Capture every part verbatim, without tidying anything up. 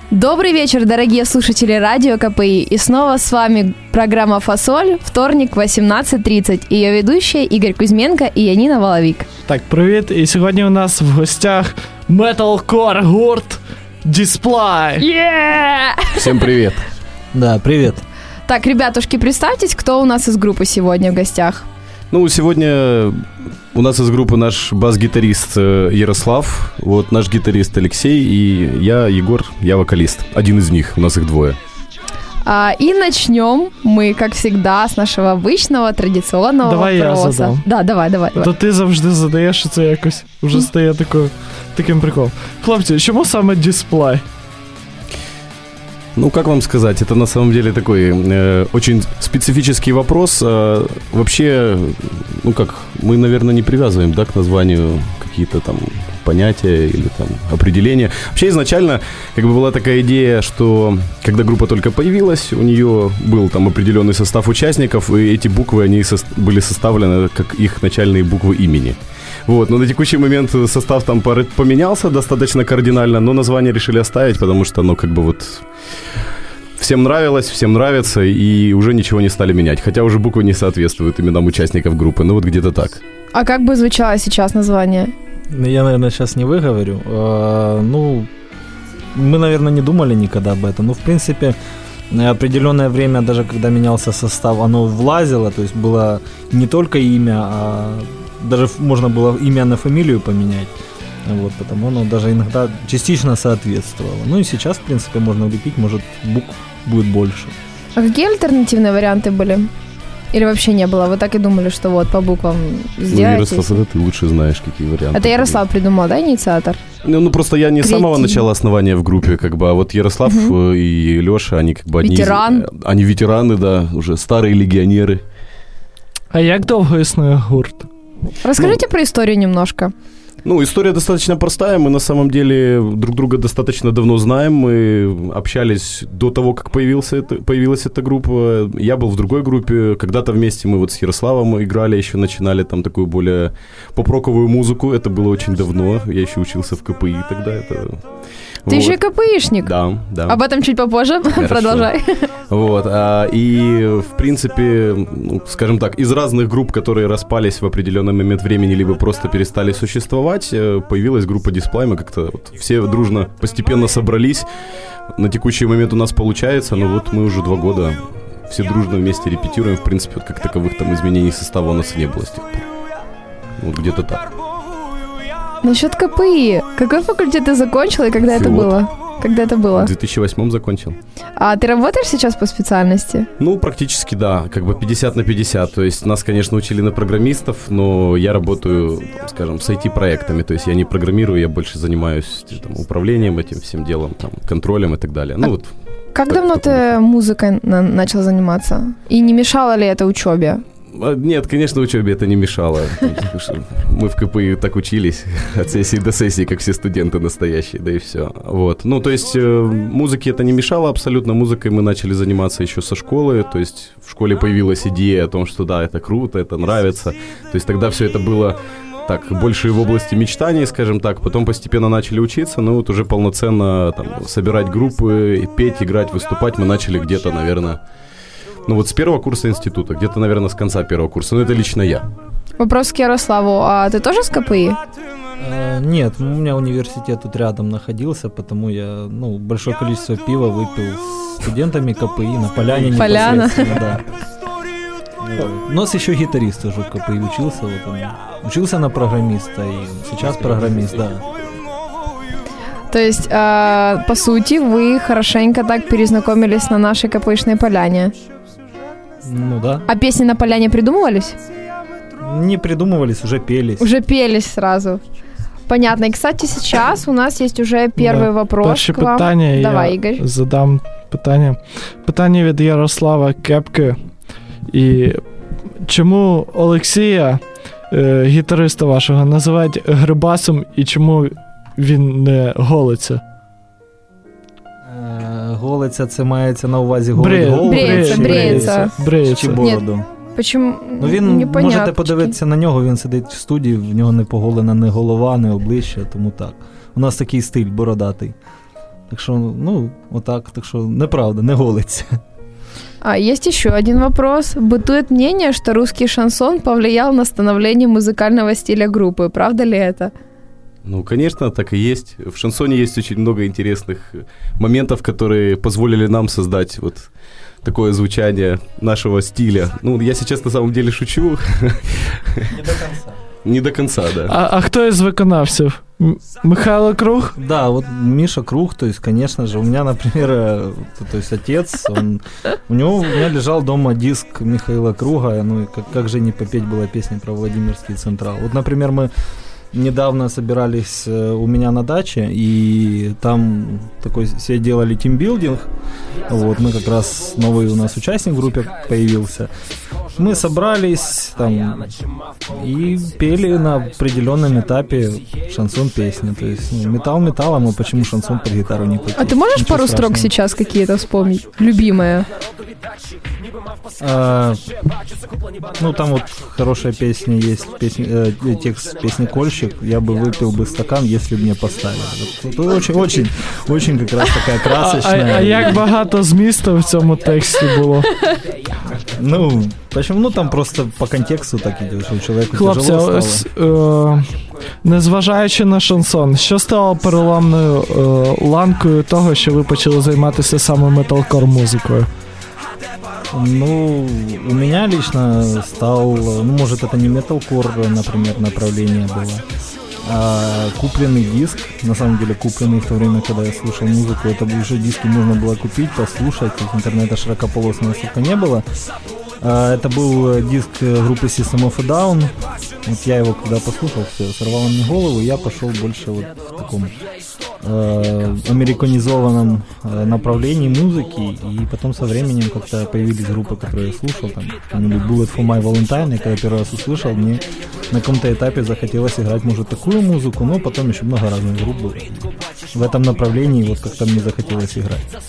Добрый вечер, дорогие слушатели радио КПИ. И снова с вами программа «Фасоль», вторник, восемнадцать тридцать. Ее ведущие Игорь Кузьменко и Янина Воловик. Так, привет. И сегодня у нас в гостях металкор гурт Display. Yeah! Всем привет. Да, привет. Так, ребятушки, представьтесь, кто у нас из группы сегодня в гостях. Ну, сегодня у нас из группы наш бас-гитарист Ярослав, вот наш гитарист Алексей и я, Егор, я вокалист. Один из них, у нас их двое. А, и начнем мы, как всегда, с нашего обычного традиционного давай вопроса. Я задам. Да, давай, давай. То давай. ти завжди задаєш, і це якось вже стає такою, таким приколом. Хлопці, чому саме Display? Ну, как вам сказать, это на самом деле такой э, очень специфический вопрос. Э, вообще, ну как, мы, наверное, не привязываем, да, к названию какие-то там понятия или там определения. Вообще, изначально, как бы была такая идея, что когда группа только появилась, у нее был там определенный состав участников, и эти буквы, они со- были составлены как их начальные буквы имени. Вот, но на текущий момент состав там поменялся достаточно кардинально, но название решили оставить, потому что, ну, как бы вот всем нравилось, всем нравится, и уже ничего не стали менять. Хотя уже буквы не соответствуют именам участников группы, ну вот где-то так. А как бы звучало сейчас название? Я, наверное, сейчас не выговорю. А, ну, мы, наверное, не думали никогда об этом. Ну, в принципе, определенное время, даже когда менялся состав, оно влазило, то есть было не только имя, а даже можно было имя на фамилию поменять. Вот, потому оно даже иногда частично соответствовало. Ну и сейчас, в принципе, можно улепить, может, букв будет больше. А какие альтернативные варианты были? Или вообще не было? Вы так и думали, что вот по буквам сделаете? Ну, Ярослав, это ты лучше знаешь, какие варианты. Это Ярослав придумал, да, инициатор? Ну, ну просто я не с Кретин. самого начала основания в группе, как бы, а вот Ярослав угу. и Леша, они как бы одни Ветеран. из... Они ветераны, да, уже старые легионеры. А як довго існує гурт? Расскажите ну, про историю немножко. Ну, история достаточно простая. Мы на самом деле друг друга достаточно давно знаем. Мы общались до того, как появился это, появилась эта группа. Я был в другой группе. Когда-то вместе мы вот с Ярославом играли, еще начинали там такую более поп-роковую музыку. Это было очень давно. Я еще учился в КПИ тогда. Это... Ты вот. еще и КПИшник. Да, да. Об этом чуть попозже. Хорошо. Продолжай. Вот. А, и, в принципе, ну, скажем так, из разных групп, которые распались в определенный момент времени, либо просто перестали существовать, появилась группа Display. Мы как-то вот все дружно, постепенно собрались. На текущий момент у нас получается, но вот мы уже два года все дружно вместе репетируем. В принципе, вот как таковых там изменений состава у нас и не было с тех пор. Вот где-то так. Насчет КПИ. Какой факультет ты закончил и когда Филот. это было? Когда это было? В две тысячи восьмом закончил. А ты работаешь сейчас по специальности? Ну, практически, да. Как бы пятьдесят на пятьдесят. То есть нас, конечно, учили на программистов, но я работаю, скажем, с ай ти-проектами. То есть я не программирую, я больше занимаюсь там, управлением этим всем делом, там, контролем и так далее. Ну, а вот, как так, давно ты музыкой на- начал заниматься? И не мешало ли это учебе? Нет, конечно, учебе это не мешало. Мы в КПИ так учились от сессии до сессии, как все студенты настоящие, да и все. Вот. Ну, то есть музыке это не мешало абсолютно. Музыкой мы начали заниматься еще со школы. То есть в школе появилась идея о том, что да, это круто, это нравится. То есть тогда все это было так, больше в области мечтаний, скажем так. Потом постепенно начали учиться, но вот уже полноценно там, собирать группы, петь, играть, выступать мы начали где-то, наверное... Ну вот с первого курса института, где-то, наверное, с конца первого курса. Ну это лично я. Вопрос к Ярославу. А ты тоже с КПИ? Э, нет, у меня университет тут рядом находился, потому я, ну, большое количество пива выпил с студентами КПИ на поляне. Поляна. Непосредственно, да. У нас еще гитарист тоже в КПИ учился. Вот он учился на программиста и сейчас программист, да. То есть, э, по сути, вы хорошенько так перезнакомились на нашей КПИшной поляне. Ну да. А песни на поляне придумывались? Не придумывались, уже пелись. Уже пелись сразу. Понятно. И, кстати, сейчас у нас есть уже первый Да. вопрос Перше к вам. питання, Давай, я Ігор. задам питання. Питання від Ярослава Кепки. І чому Олексія, е, гітариста вашого, називають Грибасом і чому він не голиться? Голиться, це мається на увазі голить Бреє- голову? Бреється, чи бреється. Бреється. Чи бороду? Почему? Ну він, Непонятно. можете подивитися на нього, він сидить в студії, в нього не поголена ні голова, ні обличчя, тому так. У нас такий стиль бородатий. Так що, ну, отак, так що неправда, не голиться. А есть еще один вопрос. Бытует мнение, что русский шансон повлиял на становление музыкального стиля группы. Правда ли это? Ну, конечно, так и есть. В шансоне есть очень много интересных моментов, которые позволили нам создать вот такое звучание нашего стиля. Ну, я сейчас на самом деле шучу. Не до конца. Не до конца, да. А, а хто із виконавців? М- Михайло Круг? Да, вот Миша Круг, то есть, конечно же, у меня, например, э, то есть отец, он, у него у меня лежал дома диск Михаила Круга, ну, и как, как же не попеть была песня про Владимирский Централ. Вот, например, мы недавно собирались у меня на даче, и там такой себе делали тимбилдинг. Вот, мы как раз, новый у нас участник в группе появился. Мы собрались там и пели на определенном этапе шансон-песни. То есть ну, металл металлом, а почему шансон под гитару не пойти? А ты можешь Ничего пару страшного. строк сейчас какие-то вспомнить? Любимые. А, ну, там вот хорошая песня есть, песня, э, текст песни «Кольщик». Я бы выпил бы стакан, если бы мне поставили. Это очень, очень, очень как раз такая А, красочная. а, а як багато змісту в цьому тексті було? Ну, почему? Ну, там просто по контексту так идет, что человеку Хлопці, тяжело стало. ось, е, незважаючи на шансон, що стало переламною е, ланкою того, що ви почали займатися саме металкор-музикою? Ну, у меня лично стал, ну, может, это не металкор, например, направление было, а купленный диск, на самом деле купленный в то время, когда я слушал музыку, это уже диски можно было купить, послушать, интернета широкополосного настолько не было. Это был диск группы System of a Down. Вот я его когда послушал, все, сорвало мне голову, и я пошел больше вот в таком э, американизованном э, направлении музыки, и потом со временем как-то появились группы, которые я слушал, там, какой-нибудь Bullet for My Valentine, и когда первый раз услышал, мне на каком-то этапе захотелось играть, может, такую музыку, но потом еще много разных групп было. В этом направлении вот как-то мне захотелось играть.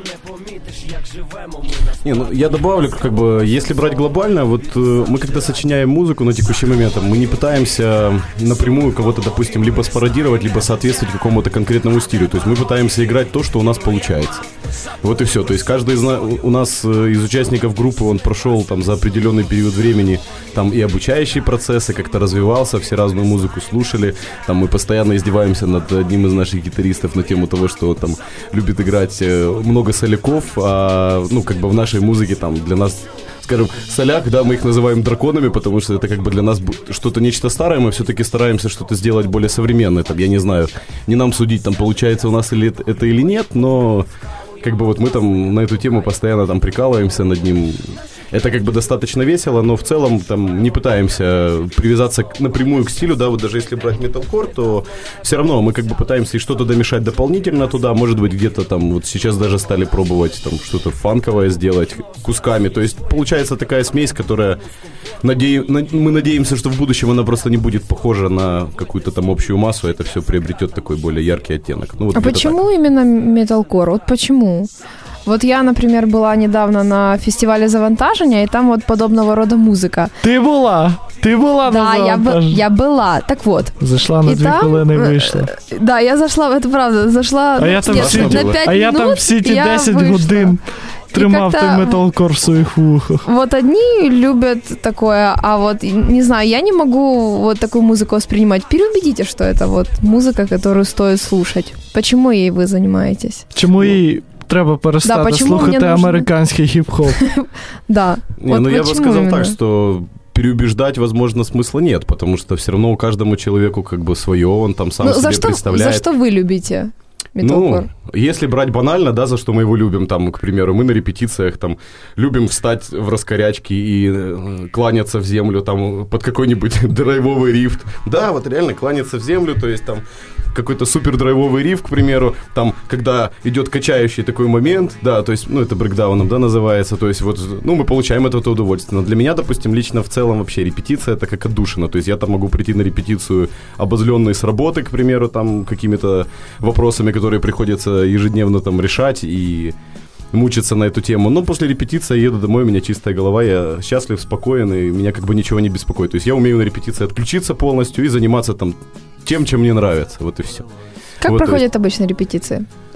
Не, ну, я добавлю, как бы, если брать глобально, вот э, мы когда сочиняем музыку на текущий момент, мы не пытаемся напрямую кого-то, допустим, либо спародировать, либо соответствовать какому-то конкретному стилю. То есть мы пытаемся играть то, что у нас получается. Вот и все. То есть каждый из на... у нас э, из участников группы, он прошел там за определенный период времени там и обучающие процессы, как-то развивался, все разную музыку слушали. Там мы постоянно издеваемся над одним из наших гитаристов на тему того, что он там любит играть э, много соляков, а ну как бы в нашей музыке там для нас, скажем, соляк, да, мы их называем драконами, потому что это как бы для нас что-то нечто старое, мы все-таки стараемся что-то сделать более современное, там, я не знаю, не нам судить, там, получается у нас или это или нет, но как бы вот мы там на эту тему постоянно там прикалываемся над ним. Это как бы достаточно весело, но в целом там не пытаемся привязаться к, напрямую к стилю, да, вот даже если брать металкор, то все равно мы как бы пытаемся и что-то домешать дополнительно туда, может быть где-то там вот сейчас даже стали пробовать там что-то фанковое сделать кусками, то есть получается такая смесь, которая наде... мы надеемся, что в будущем она просто не будет похожа на какую-то там общую массу, это все приобретет такой более яркий оттенок. Ну, вот а почему так. Именно металкор? Вот почему? Вот я, например, была недавно на фестивале «Завантаження», и там вот подобного рода музыка. Ты была? Ты была да, на «Завантаження»? Да, я, я была. Так вот. Зашла на и дві там, хвилини і вийшла. Да, я зашла, это правда, зашла а на, я там нет, всі, на пять минут. А я там всі ті десять годин тримав той металкор в своих вухах. Вот одни любят такое, а вот, не знаю, я не могу вот такую музыку воспринимать. Переубедите, что это вот музыка, которую стоит слушать. Почему ей вы занимаетесь? Чому їй треба перестати да, слухати американський хіп-хоп? Да. Не, вот ну я бы сказал так, что переубеждать, возможно, смысла нет, потому что все равно у каждому человеку как бы свое, он там сам ну, себе за что, представляет. За что вы любите металкор? Ну, если брать банально, да, за что мы его любим, там, к примеру, мы на репетициях там любим встать в раскорячки и э, кланяться в землю там под какой-нибудь драйвовый рифт. Да, вот реально кланяться в землю, то есть там какой-то супер драйвовый риф, к примеру, там, когда идет качающий такой момент, да, то есть, ну, это брейкдауном, да, называется, то есть вот, ну, мы получаем от этого удовольствие. Но для меня, допустим, лично в целом вообще репетиция это как отдушина, то есть я там могу прийти на репетицию обозленный с работы, к примеру, там, какими-то вопросами, которые приходится ежедневно там решать и мучиться на эту тему. Но после репетиции я еду домой, у меня чистая голова, я счастлив, спокоен, и меня как бы ничего не беспокоит. То есть я умею на репетиции отключиться полностью и заниматься там тем, чем мне нравится, вот и все. Как вот, проходят есть... обычно репетиции?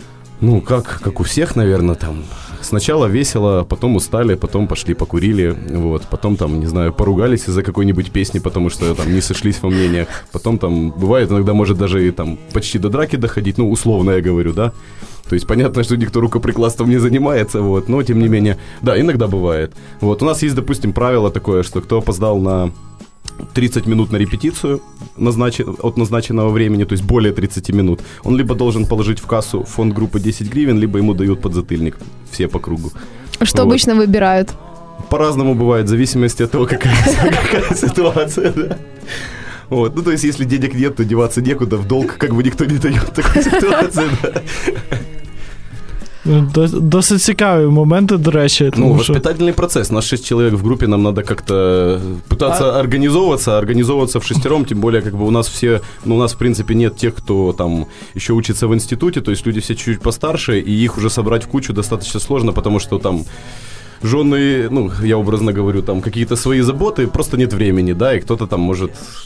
Ну, как, как у всех, наверное, там... Сначала весело, потом устали, потом пошли покурили, вот, потом там, не знаю, поругались из-за какой-нибудь песни, потому что там не сошлись во мнениях, потом там бывает, иногда может даже и там почти до драки доходить, ну, условно я говорю, да, то есть понятно, что никто рукоприкладством не занимается, вот, но тем не менее, да, иногда бывает, вот, у нас есть, допустим, правило такое, что кто опоздал на тридцать минут на репетицию назначен, от назначенного времени, то есть более тридцать минут, он либо должен положить в кассу в фонд группы десять гривен, либо ему дают подзатыльник, все по кругу. Что вот. Обычно выбирают? По-разному бывает, в зависимости от того, какая, какая ситуация, да. Вот. Ну, то есть, если денег нет, то деваться некуда, в долг как бы никто не дает в такой ситуации, да. Досить цікаві моменти, до речі. Ну, що... воспитательный процесс. Нас шесть человек в группе, нам надо как-то пытаться а... организовываться, организовываться в шестером, тем более, как бы у нас все, ну, у нас, в принципе, нет тех, кто там еще учится в институте, то есть люди все чуть-чуть постарше, и их уже собрать в кучу достаточно сложно, потому что там жены, ну, я образно говорю, там какие-то свои заботы, просто нет времени, да, и кто-то там может...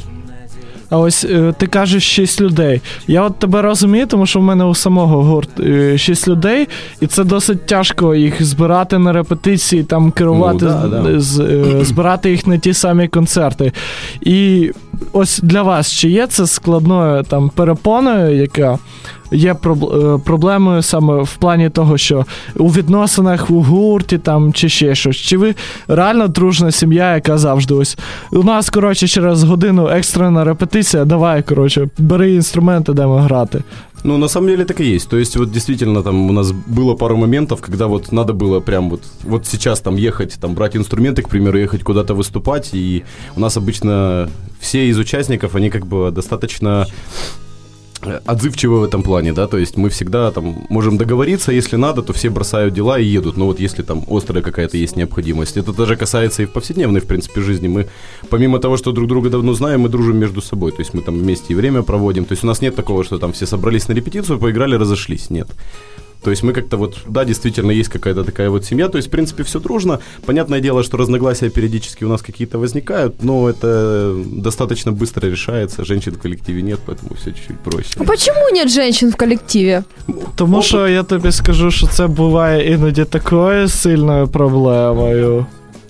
А ось ти кажеш шість людей. Я от тебе розумію, тому що в мене у самого гурт шість людей, і це досить тяжко їх збирати на репетиції, там керувати, ну, да, да. З, збирати їх на ті самі концерти. І ось для вас, чи є це складною там перепоною, яка є проблемою саме в плані того, що у відносинах у гурті там чи ще щось? Чи ви реально дружна сім'я, яка завжди ось у нас, коротше, через годину екстрена репетиція, давай, коротше, бери інструменти, йдемо грати? Ну, на самом деле так и есть. То есть, вот действительно, там у нас было пару моментов, когда вот надо было прям вот, вот сейчас там ехать, там брать инструменты, к примеру, ехать куда-то выступать, и у нас обычно все из участников, они как бы достаточно отзывчивы в этом плане, да, то есть мы всегда там можем договориться, если надо, то все бросают дела и едут, но вот если там острая какая-то есть необходимость, это даже касается и в повседневной, в принципе, жизни, мы помимо того, что друг друга давно знаем, мы дружим между собой, то есть мы там вместе и время проводим, то есть у нас нет такого, что там все собрались на репетицию, поиграли, разошлись, нет. То есть мы как-то вот, да, действительно есть какая-то такая вот семья, то есть, в принципе, все дружно. Понятное дело, что разногласия периодически у нас какие-то возникают, но это достаточно быстро решается. Женщин в коллективе нет, поэтому все чуть-чуть проще. А почему нет женщин в коллективе? Тому що я тобі скажу, що це буває іноді такою сильною проблемою.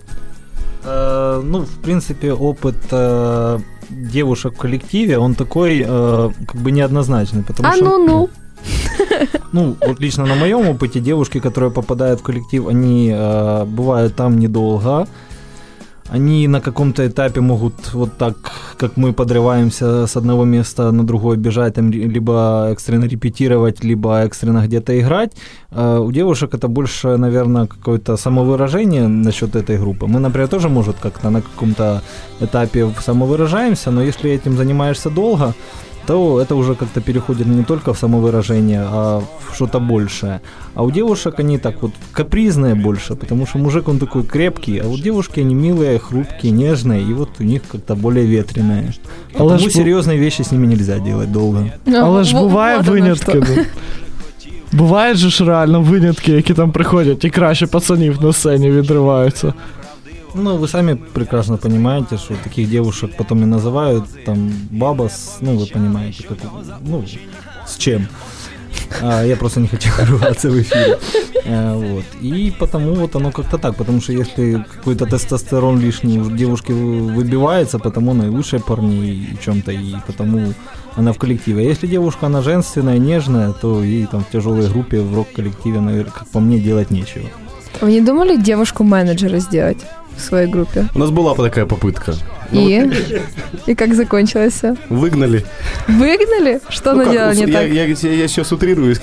Э, ну, в принципе, опыт э, девушек в коллективе, он такой, э, как бы неоднозначный. Потому а что... ну-ну. Ну, вот лично на моем опыте девушки, которые попадают в коллектив, они э, бывают там недолго. Они на каком-то этапе могут вот так, как мы подрываемся с одного места на другое, бежать, там, либо экстренно репетировать, либо экстренно где-то играть. Э, у девушек это больше, наверное, какое-то самовыражение насчет этой группы. Мы, например, тоже, может, как-то на каком-то этапе самовыражаемся, но если этим занимаешься долго, то это уже как-то переходит не только в самовыражение, а в что-то большее. А у девушек они так вот капризные больше, потому что мужик он такой крепкий, а вот девушки они милые, хрупкие, нежные, и вот у них как-то более ветреные. Потому ж... серьезные вещи с ними нельзя делать долго. Але ж буває винятки. Бувають же ж реально винятки, які там приходять і краще пацанів на сцені відриваються. Ну, вы сами прекрасно понимаете, что таких девушек потом и называют там баба с, ну, вы понимаете, как, ну, с чем. А, я просто не хочу рваться в эфире. А, вот. И потому вот оно как-то так, потому что если какой-то тестостерон лишний у девушки выбивается, потому она и лучшая парни в чем-то, и потому она в коллективе. А если девушка, она женственная, нежная, то ей там в тяжелой группе, в рок-коллективе, наверное, как по мне, делать нечего. Вы не думали девушку-менеджера сделать в своей группе? У нас была такая попытка. И? Ну, и как закончилось все? Выгнали. Выгнали? Что ну, она делала не я, так? Я, я, я сейчас утрирую,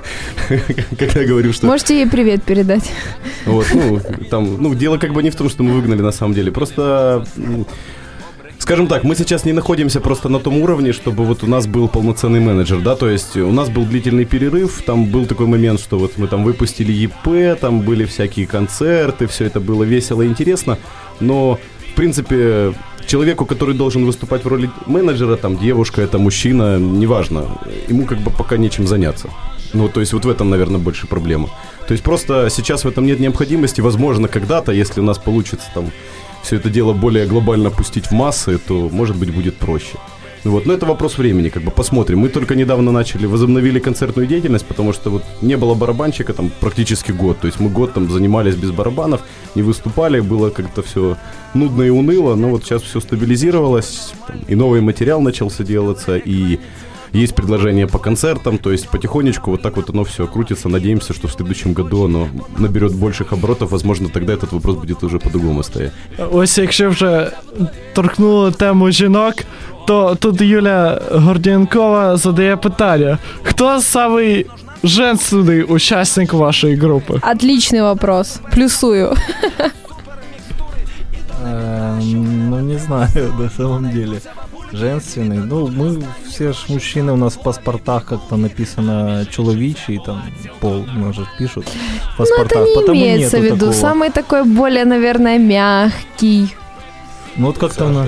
когда говорю, что... Можете ей привет передать. Вот, ну, там, ну, дело как бы не в том, что мы выгнали на самом деле. Просто... Скажем так, мы сейчас не находимся просто на том уровне, чтобы вот у нас был полноценный менеджер, да, то есть у нас был длительный перерыв, там был такой момент, что вот мы там выпустили и пи, там были всякие концерты, все это было весело и интересно, но, в принципе, человеку, который должен выступать в роли менеджера, там, девушка, это мужчина, неважно, ему как бы пока нечем заняться. Ну, то есть вот в этом, наверное, больше проблема. То есть просто сейчас в этом нет необходимости, возможно, когда-то, если у нас получится там все это дело более глобально пустить в массы, то, может быть, будет проще. Вот. Но это вопрос времени, как бы посмотрим. Мы только недавно начали, возобновили концертную деятельность, потому что вот не было барабанщика там практически год. То есть мы год там занимались без барабанов, не выступали, было как-то все нудно и уныло, но вот сейчас все стабилизировалось, там, и новый материал начался делаться, и есть предложения по концертам, то есть потихонечку вот так вот оно все крутится. Надеемся, что в следующем году оно наберет больших оборотов. Возможно, тогда этот вопрос будет уже по-другому стоять. Ось якщо вже торкнули тему жінок, то тут Юля Гордієнкова задає питання. Хто самий женственний учасник вашої групи? Отличный вопрос. Плюсую. Ну, не знаю, на самом деле. Женственный. Ну, мы все ж мужчины, у нас в паспортах как-то написано человечий, там, пол, может, пишут в паспортах. Ну, это не потому имеется в нету виду. такого. Самый такой более, наверное, мягкий. Ну, вот как-то у нас...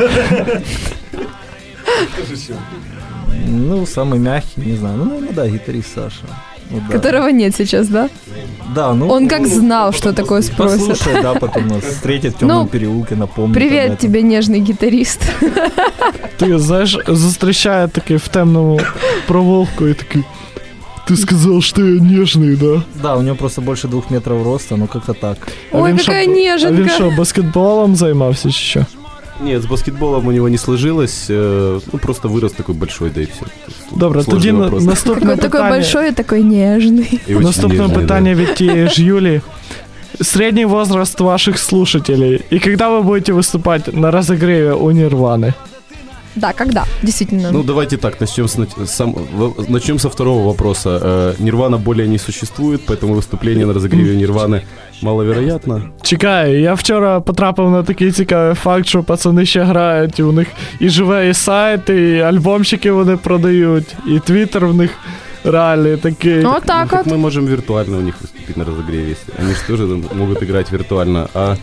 Ну, самый мягкий, не знаю. Ну, наверное, да, гитарист Саша. Вот, да. Которого нет сейчас, да? Да, ну... Он как знал, что такое спросят. Послушай, да, потом нас встретит в темном Ну, переулке, напомнит. Привет тебе, нежный гитарист. Ти, знаєш, зустрічає такий в темному провулку і такий: ти сказав, що я ніжний, да? Да, у него просто больше двух метров роста, ну как-то так. А Ой, він какая що, А він неженка. що, баскетболом займався чи що? Нет, с баскетболом у него не сложилось, э, ну просто вырос такой большой, да и все. Добре, тоді на- наступне Какой такой питання. большой и такой нежный. Наступне питання від тієї ж Юлі. Средний возраст ваших слушателей. И когда вы будете выступать на разогреве у Нирваны? Да, когда? Действительно. Ну, давайте так, начнем с, нач- сам, в- начнем со второго вопроса. Э, Нирвана более не существует, поэтому выступление на разогреве Нирваны маловероятно. Чекай, я вчора потрапив на такий цікавий факт, що пацани ще грають, і у них і живе і сайт, і альбомчики вони продають, і твіттер в них реальний такий. Вот так Ну, вот. так мы можем виртуально у них выступить на разогреве, если они же тоже могут играть виртуально. А,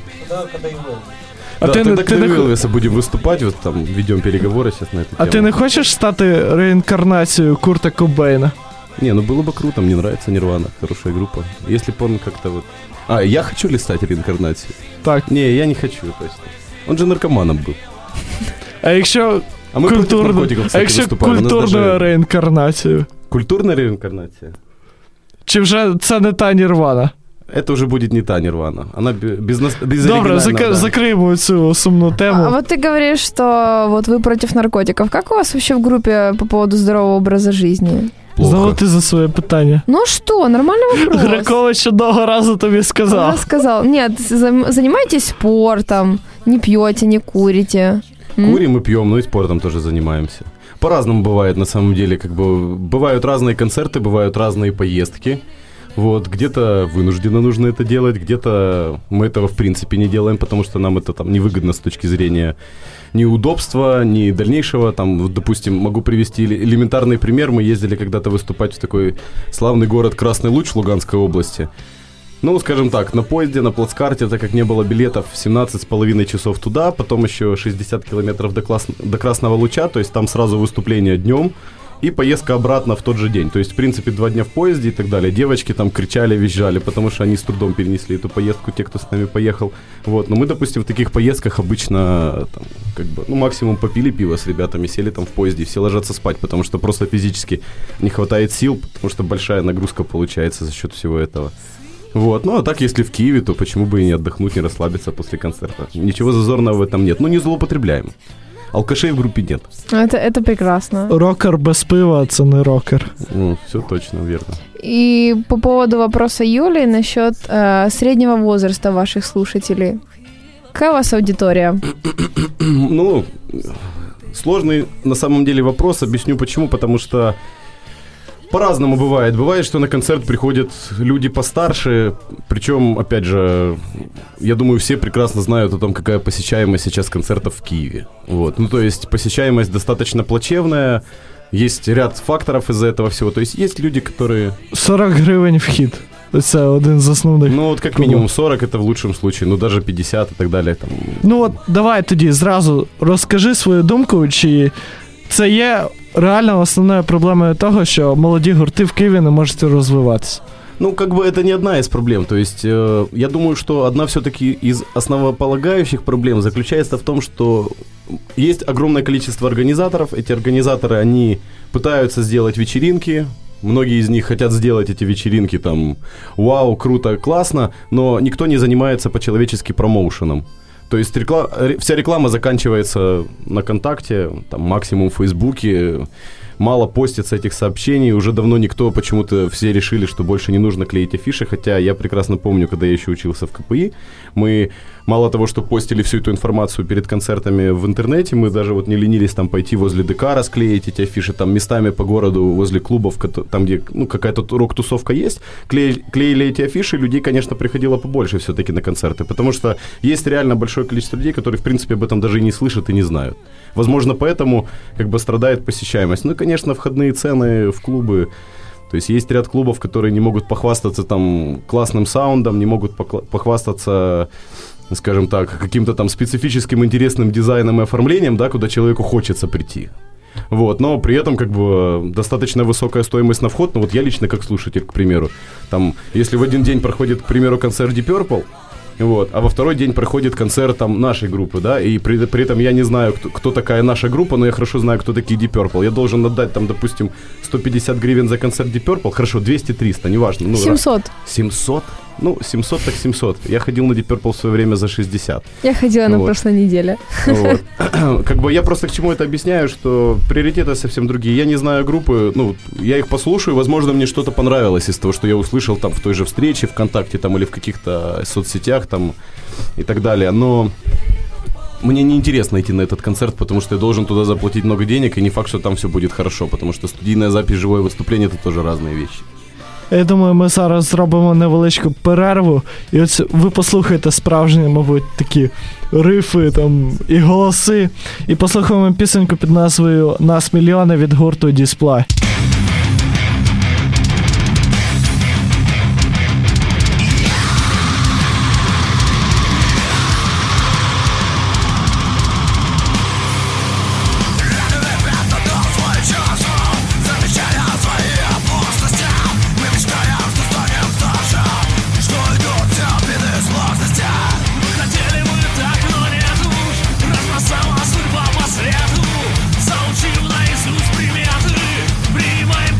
А да, ти не- тогда ти когда не хо- Велвеса будем выступать, вот там ведем переговоры сейчас на эту А тему. ти не хочеш стати реінкарнацією Курта Кобейна? Не, ну было бы круто, мне нравится Нирвана, хорошая группа. Если бы он как-то вот... А, я хочу ли стать реинкарнацией? Так. Не, я не хочу, точно. Он же наркоманом был. А якщо А мы против культурну, наркотиков, а кстати, якщо выступали. У нас культурною даже- реінкарнацією? Культурная реинкарнация? Чи вже це не та Нірвана? Это уже будет не та Нирвана. Она бе- без, нас- без Добре, оригинального, зак- да. закриємо цю сумну тему. А вот ты говоришь, что вот вы против наркотиков. Как у вас вообще в группе по поводу здорового образа жизни? Плохо. Знову ти за своє питання. Ну что, нормальный вопрос. Грекович одного разу тобі Я сказав. сказал, нет, зам- занимайтесь спортом, не пьете, не курите. М? Курим и пьем, ну и спортом тоже занимаемся. По-разному бывает, на самом деле, как бы бывают разные концерты, бывают разные поездки. Вот, где-то вынужденно нужно это делать, где-то мы этого в принципе не делаем, потому что нам это там невыгодно с точки зрения ни удобства, ни дальнейшего. Там, вот, допустим, могу привести эле- элементарный пример. Мы ездили когда-то выступать в такой славный город Красный Луч в Луганской области. Ну, скажем так, на поезде, на плацкарте, так как не было билетов, семнадцать с половиной часов туда, потом еще шестьдесят километров до, класс... до Красного Луча, то есть там сразу выступление днем и поездка обратно в тот же день. То есть, в принципе, два дня в поезде и так далее. Девочки там кричали, визжали, потому что они с трудом перенесли эту поездку, те, кто с нами поехал. Вот. Но мы, допустим, в таких поездках обычно, там, как бы, ну, максимум попили пиво с ребятами, сели там в поезде, и все ложатся спать, потому что просто физически не хватает сил, потому что большая нагрузка получается за счет всего этого. Вот, ну а так, если в Киеве, то почему бы и не отдохнуть, не расслабиться после концерта? Ничего зазорного в этом нет. Ну, не злоупотребляем. Алкашей в группе нет. Это, это прекрасно. Рокер без пива – це не рокер. Ну, все точно, верно. И по поводу вопроса Юли насчет э, среднего возраста ваших слушателей. Какая у вас аудитория? Ну, сложный на самом деле вопрос. Объясню почему. Потому что по-разному бывает. Бывает, что на концерт приходят люди постарше. Причем, опять же, я думаю, все прекрасно знают о том, какая посещаемость сейчас концертов в Киеве. Вот. Ну, то есть посещаемость достаточно плачевная. Есть ряд факторов из-за этого всего. То есть есть люди, которые... сорок гривень вхід. Це один з основних. Ну, вот как минимум сорок, это в лучшем случае. Ну, даже пятьдесят и так далее. Там. Ну от давай тоді зразу розкажи свою думку, чи це є реально основною проблемою того, що молоді гурти в Києві не можуть розвиватися. Ну, как бы это не одна из проблем. То есть, э, я думаю, что одна все-таки из основополагающих проблем заключается в том, что есть огромное количество организаторов. Эти организаторы, они пытаются сделать вечеринки. Многие из них хотят сделать эти вечеринки там, вау, круто, классно, но никто не занимается по-человечески промоушеном. То есть реклама, вся реклама заканчивается на ВКонтакте, там, максимум в Фейсбуке, мало постится этих сообщений, уже давно никто, почему-то все решили, что больше не нужно клеить афиши, хотя я прекрасно помню, когда я еще учился в ка пэ и, мы мало того, что постили всю эту информацию перед концертами в интернете, мы даже вот не ленились там пойти возле ДК расклеить эти афиши, там местами по городу, возле клубов, там, где ну, какая-то рок-тусовка есть, клеили, клеили эти афиши, людей, конечно, приходило побольше все-таки на концерты, потому что есть реально большое количество людей, которые, в принципе, об этом даже и не слышат и не знают. Возможно, поэтому как бы страдает посещаемость. Ну и, конечно, входные цены в клубы. То есть есть ряд клубов, которые не могут похвастаться там классным саундом, не могут похвастаться, скажем так, каким-то там специфическим интересным дизайном и оформлением, да, куда человеку хочется прийти. Вот, но при этом как бы достаточно высокая стоимость на вход. Ну вот я лично как слушатель, к примеру, там, если в один день проходит, к примеру, концерт Deep Purple, вот, а во второй день проходит концерт там нашей группы, да, и при, при этом я не знаю, кто, кто такая наша группа, но я хорошо знаю, кто такие Deep Purple. Я должен отдать там, допустим, сто пятьдесят гривен за концерт Deep Purple, хорошо, двести-триста, неважно. Ну, семьсот. семьсот? Ну, семьсот так семьсот. Я ходил на Deep Purple в свое время за шестьдесят. Я ходила на вот. прошлой неделе. Вот. Как бы я просто к чему это объясняю, что приоритеты совсем другие. Я не знаю группы, ну, я их послушаю, возможно, мне что-то понравилось из того, что я услышал там в той же встрече, ВКонтакте там или в каких-то соцсетях там и так далее, но мне неинтересно идти на этот концерт, потому что я должен туда заплатить много денег, и не факт, что там все будет хорошо, потому что студийная запись, живое выступление – это тоже разные вещи. Я думаю, ми зараз зробимо невеличку перерву, і ось ви послухаєте справжні, мабуть, такі рифи там і голоси, і послухаємо пісеньку під назвою «Нас мільйони» від гурту Display. Заучив наизусть приметы, принимай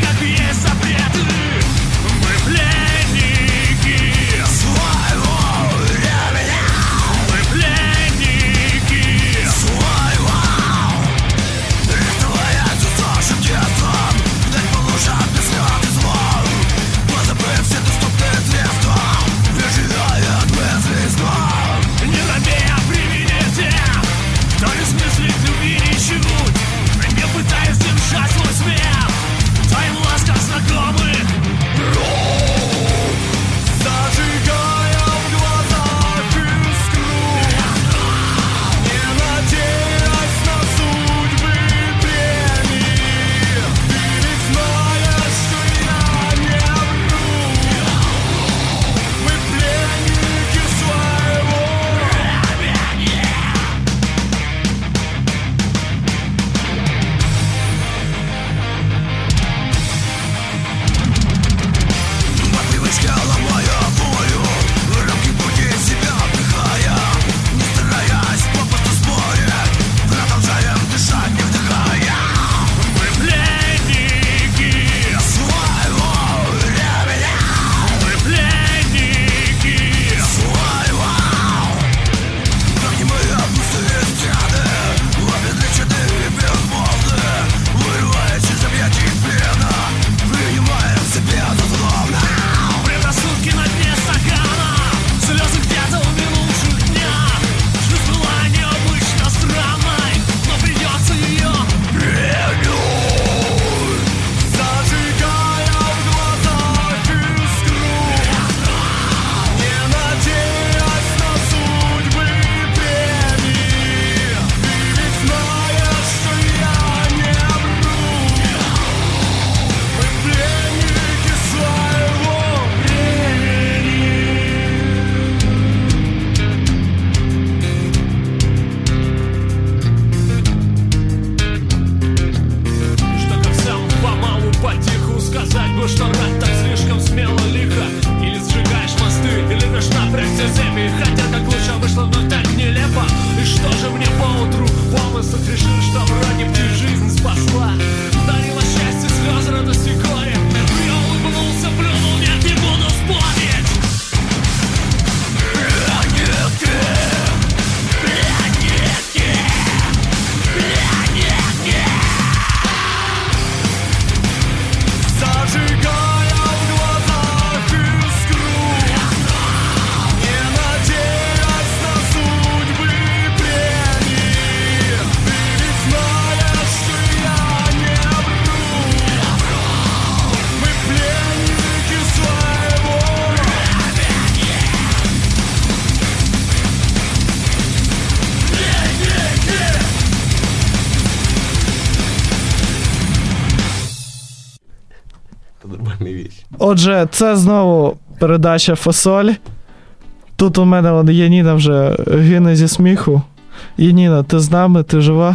Отже, це знову передача «Фасоль». Тут у мене вон, Яніна вже гине зі сміху. Яніна, ти з нами? Ти жива?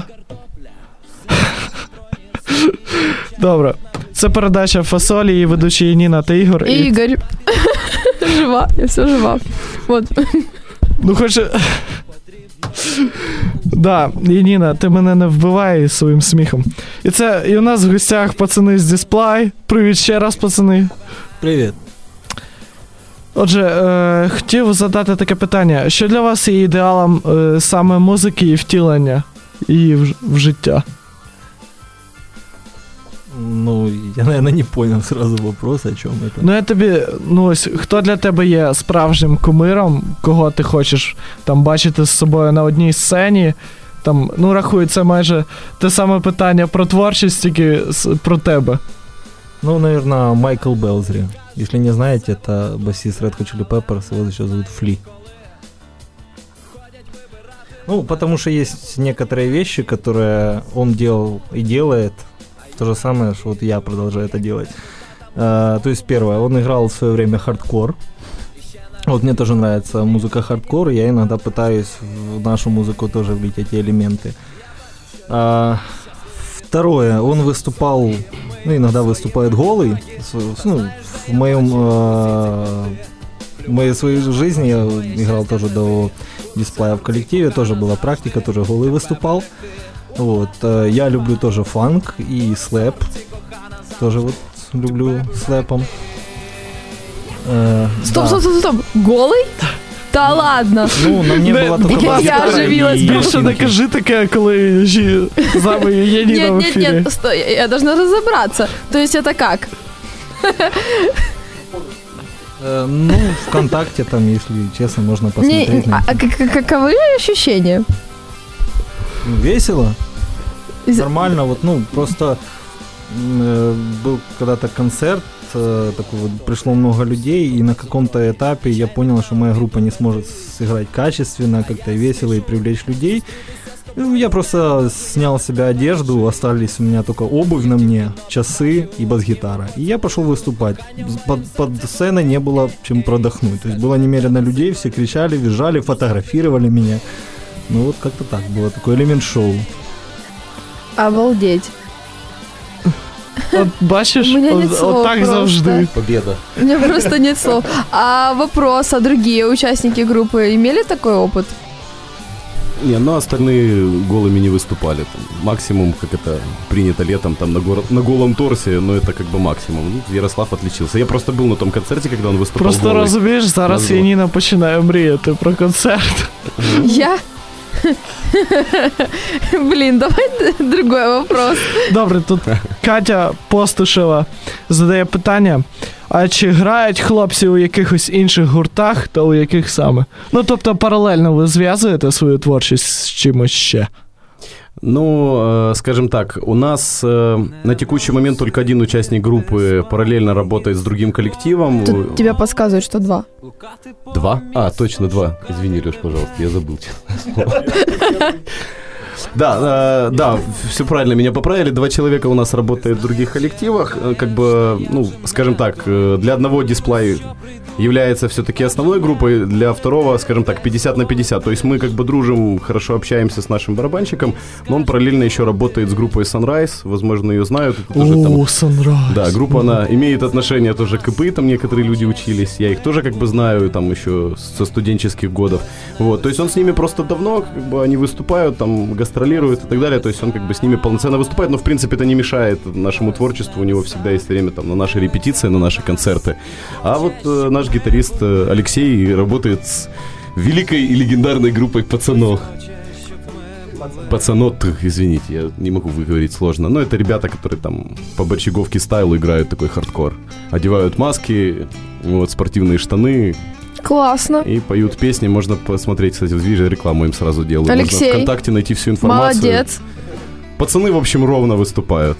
Добре. Це передача «Фасоль», її ведучі Яніна та Ігор. І Ігор. Жива, я все жива. Вот. Ну, хоч... Да, Яніна, ти мене не вбивай своїм сміхом. І це, і у нас в гостях пацани з Display. Привіт ще раз, пацани. Привіт. Отже, е, хотів задати таке питання. Що для вас є ідеалом е, саме музики і втілення її в, в життя? Ну, я, наверное, не понял сразу вопрос, о чем это. Ну, я тобі, ну ось, хто для тебе є справжнім кумиром, кого ти хочеш там бачити з собою на одній сцені, там, ну, рахуй, це майже те саме питання про творчість, тільки про тебе. Ну, наверное, Майкл Белзри. Если не знаете, это басист Red Hot Chili Peppers, его еще зовут Фли. Ну, потому что есть некоторые вещи, которые он делал и делает, то же самое, что вот я продолжаю это делать. Uh, то есть, первое, он играл в свое время хардкор. Вот мне тоже нравится музыка хардкор, и я иногда пытаюсь в нашу музыку тоже влить эти элементы. Uh, второе, он выступал, ну, иногда выступает голый. Ну, в моем, uh, в моей своей жизни я играл тоже до Display в коллективе, тоже была практика, тоже голый выступал. Вот, uh, я люблю тоже фанк и слэп, тоже вот люблю слэпом. Uh, стоп, да. стоп, стоп, стоп, голый? Да ладно. Ну, на мне была только я бас-гитара оживилась и Більше не синки. кажи таке, коли жі- з вами Яніна Нет, в нет, ефірі. нет, стой, я- я должна разобраться. То есть это как? Э, ну, ВКонтакте там, если честно, можно Не, посмотреть. а, а как- каковы ощущения? Весело, Из- нормально, вот, ну, просто м, э, был когда-то концерт, э, такой вот, пришло много людей, и на каком-то этапе я понял, что моя группа не сможет сыграть качественно, как-то весело и привлечь людей. Ну, я просто снял с себя одежду, остались у меня только обувь на мне, часы и бас-гитара. И я пошел выступать. Под, под сценой не было чем продохнуть. То есть было немерено людей, все кричали, визжали, фотографировали меня. Ну вот как-то так было, такой элемент шоу. Обалдеть. От бачиш, У мене от, нет слов от так просто. завжди. Победа. У меня просто нет слов. А вопрос, а другие участники группы имели такой опыт? Не, ну остальные голыми не выступали. Там, максимум, как это принято летом, там на, горо- на голом торсе, но это как бы максимум. Ну, Ярослав отличился. Я просто был на том концерте, когда он выступал Просто голый. розумієш, зараз Назву. Яніна починає мріяти про концерт. Я? Блин, давай другой вопрос. Добре, тут Катя Постушева задає питання, а чи грають хлопці у якихось інших гуртах та у яких саме? Ну, тобто паралельно ви зв'язуєте свою творчість з чимось ще? Ну, э, скажем так, у нас э, на текущий момент только один участник группы параллельно работает с другим коллективом. Тут тебя подсказывают, что два. Два? А, точно два. Извини, Лёш, пожалуйста, я забыл. Да, э, да, все правильно, меня поправили. Два человека у нас работают в других коллективах. Э, Как бы, ну, скажем так, э, для одного Display является все-таки основной группой, для второго, скажем так, пятьдесят на пятьдесят. То есть мы как бы дружим, хорошо общаемся с нашим барабанщиком, но он параллельно еще работает с группой Sunrise, возможно, ее знают. Это тоже там- О, Sunrise. Да, группа, она имеет отношение тоже к ИП, там некоторые люди учились, я их тоже как бы знаю, там еще со студенческих годов. Вот, то есть он с ними просто давно, как бы они выступают, там гастролируют и так далее, то есть он как бы с ними полноценно выступает, но в принципе это не мешает нашему творчеству, у него всегда есть время там на наши репетиции, на наши концерты. А вот э, наш гитарист э, Алексей работает с великой и легендарной группой пацанов. Пацанот, извините, я не могу выговорить сложно. Но это ребята, которые там по борщеговке стайлу играют такой хардкор. Одевают маски, вот, спортивные штаны Классно. и поют песни. Можно посмотреть, кстати, в Движе рекламу им сразу делаю. Алексей. Можно ВКонтакте найти всю информацию. Молодец. Пацаны, в общем, ровно выступают.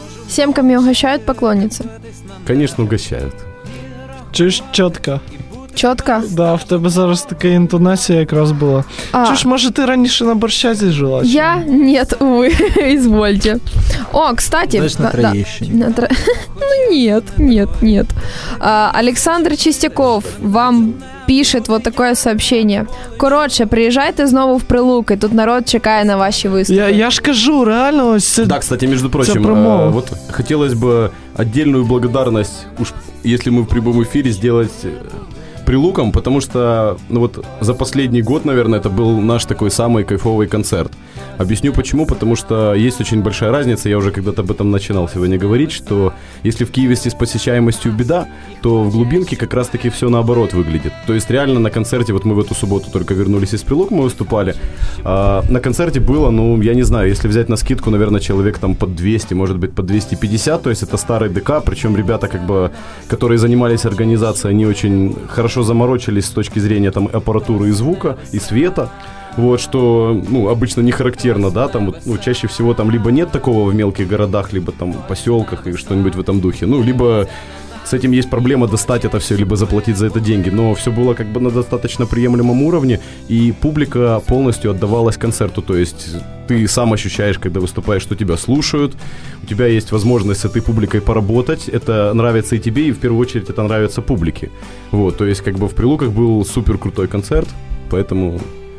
Семками угощают поклонницы. Конечно, угощают. Чи ж чітко? Чітко? Да, в тебе зараз така інтонація якраз була. А. Чи ж, може, ти раніше на Борщазі жила? Я? Нет, увы, извольте. О, кстати... Знаешь, на Троещине. Да, на тро... Ну, нет, нет, нет. А, Александр Чистяков вам пишет вот такое сообщение. Коротше, приїжджайте знову в Прилуки, тут народ чекає на ваші виступи. Я, я ж кажу, реально, ось це... Да, кстати, между прочим, э, вот хотелось бы отдельную благодарность, уж если мы в прямом эфире, сделать Прилукам, потому что, ну вот, за последний год, наверное, это был наш такой самый кайфовый концерт. Объясню почему, потому что есть очень большая разница, я уже когда-то об этом начинал сегодня говорить, что если в Киеве с посещаемостью беда, то в глубинке как раз-таки все наоборот выглядит. То есть реально на концерте, вот мы в эту субботу только вернулись из Прилук, мы выступали, а на концерте было, ну, я не знаю, если взять на скидку, наверное, человек там под двести, может быть, под двести пятьдесят, то есть это старый ДК, причем ребята, как бы, которые занимались организацией, они очень хорошо заморочились с точки зрения там аппаратуры и звука, и света. Вот, что, ну, обычно не характерно, да, там, вот, ну, чаще всего там либо нет такого в мелких городах, либо там в поселках и что-нибудь в этом духе, ну, либо с этим есть проблема достать это все, либо заплатить за это деньги, но все было как бы на достаточно приемлемом уровне, и публика полностью отдавалась концерту, то есть ты сам ощущаешь, когда выступаешь, что тебя слушают, у тебя есть возможность с этой публикой поработать, это нравится и тебе, и в первую очередь это нравится публике, вот, то есть как бы в Прилуках был супер крутой концерт, поэтому...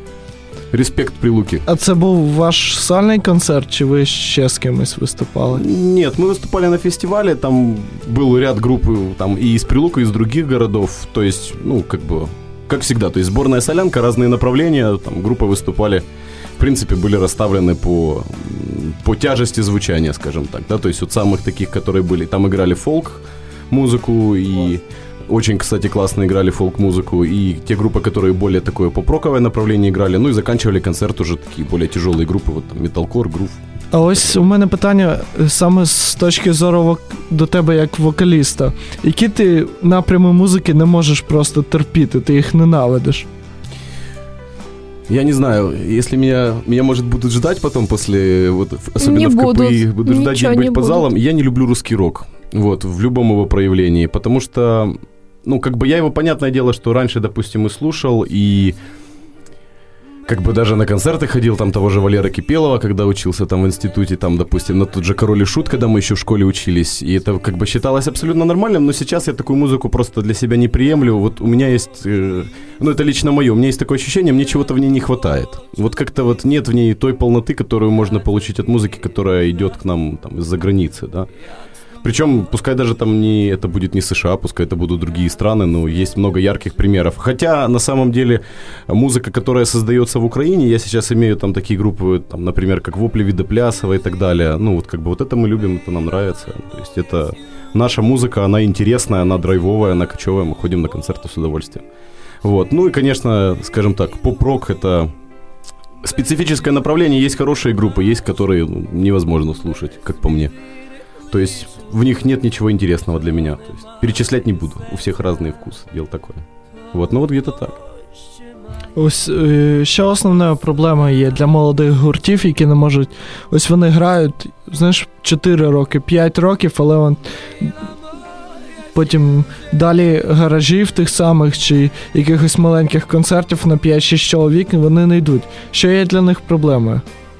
Респект Прилуки. А це був ваш сольний концерт, чи ви ще з кимось виступали? Нет, мы выступали на фестивале, там был ряд групп там, и из Прилука, и из других городов, то есть, ну, как бы, как всегда, то есть сборная солянка, разные направления, там группы выступали, в принципе, были расставлены по, по тяжести звучания, скажем так, да, то есть от самых таких, которые были, там играли фолк-музыку и... Очень, кстати, классно играли фолк-музыку. И те группы, которые более такое поп-роковое направление играли. Ну и заканчивали концерт уже такие более тяжелые группы. Вот там металкор, грув. А ось у мене питання саме з точки зору до тебе як вокаліста. Які ти напрями музики не можеш просто терпіти? Ти їх ненавидиш? Я не знаю, если меня, меня может, будут ждать потом после, вот, особенно не в будут. КПИ, будут ждать где-нибудь под залом, я не люблю русский рок, вот, в любом его проявлении, потому что, ну, как бы я его, понятное дело, что раньше, допустим, и слушал, и как бы даже на концерты ходил, там, того же Валеры Кипелова, когда учился там в институте, там, допустим, на тот же «Король и Шут», когда мы еще в школе учились, и это как бы считалось абсолютно нормальным, но сейчас я такую музыку просто для себя не приемлю, вот у меня есть, э, ну, это лично мое, у меня есть такое ощущение, мне чего-то в ней не хватает, вот как-то вот нет в ней той полноты, которую можно получить от музыки, которая идет к нам, там, из-за границы, да. Причем, пускай даже там не, это будет не США, пускай это будут другие страны, но есть много ярких примеров. Хотя, на самом деле, музыка, которая создается в Украине, я сейчас имею там такие группы, там, например, как «Вопли Видоплясова» и так далее. Ну, вот как бы вот это мы любим, это нам нравится. То есть это наша музыка, она интересная, она драйвовая, она кочевая, мы ходим на концерты с удовольствием. Вот. Ну и, конечно, скажем так, поп-рок — это специфическое направление. Есть хорошие группы, есть, которые, ну, невозможно слушать, как по мне. То есть в них нет ничего интересного для меня. То есть перечислять не буду. У всех разный вкус. Дело такое. Вот, ну вот где-то так. Ось ще основна проблема є для молодих гуртів, які не можуть... Ось вони грають, знаєш, чотири роки, п'ять років, але он... потім далі гаражів тих самих чи якихось маленьких концертів на п'ять-шість чоловік вони не йдуть. Що є для них проблемою?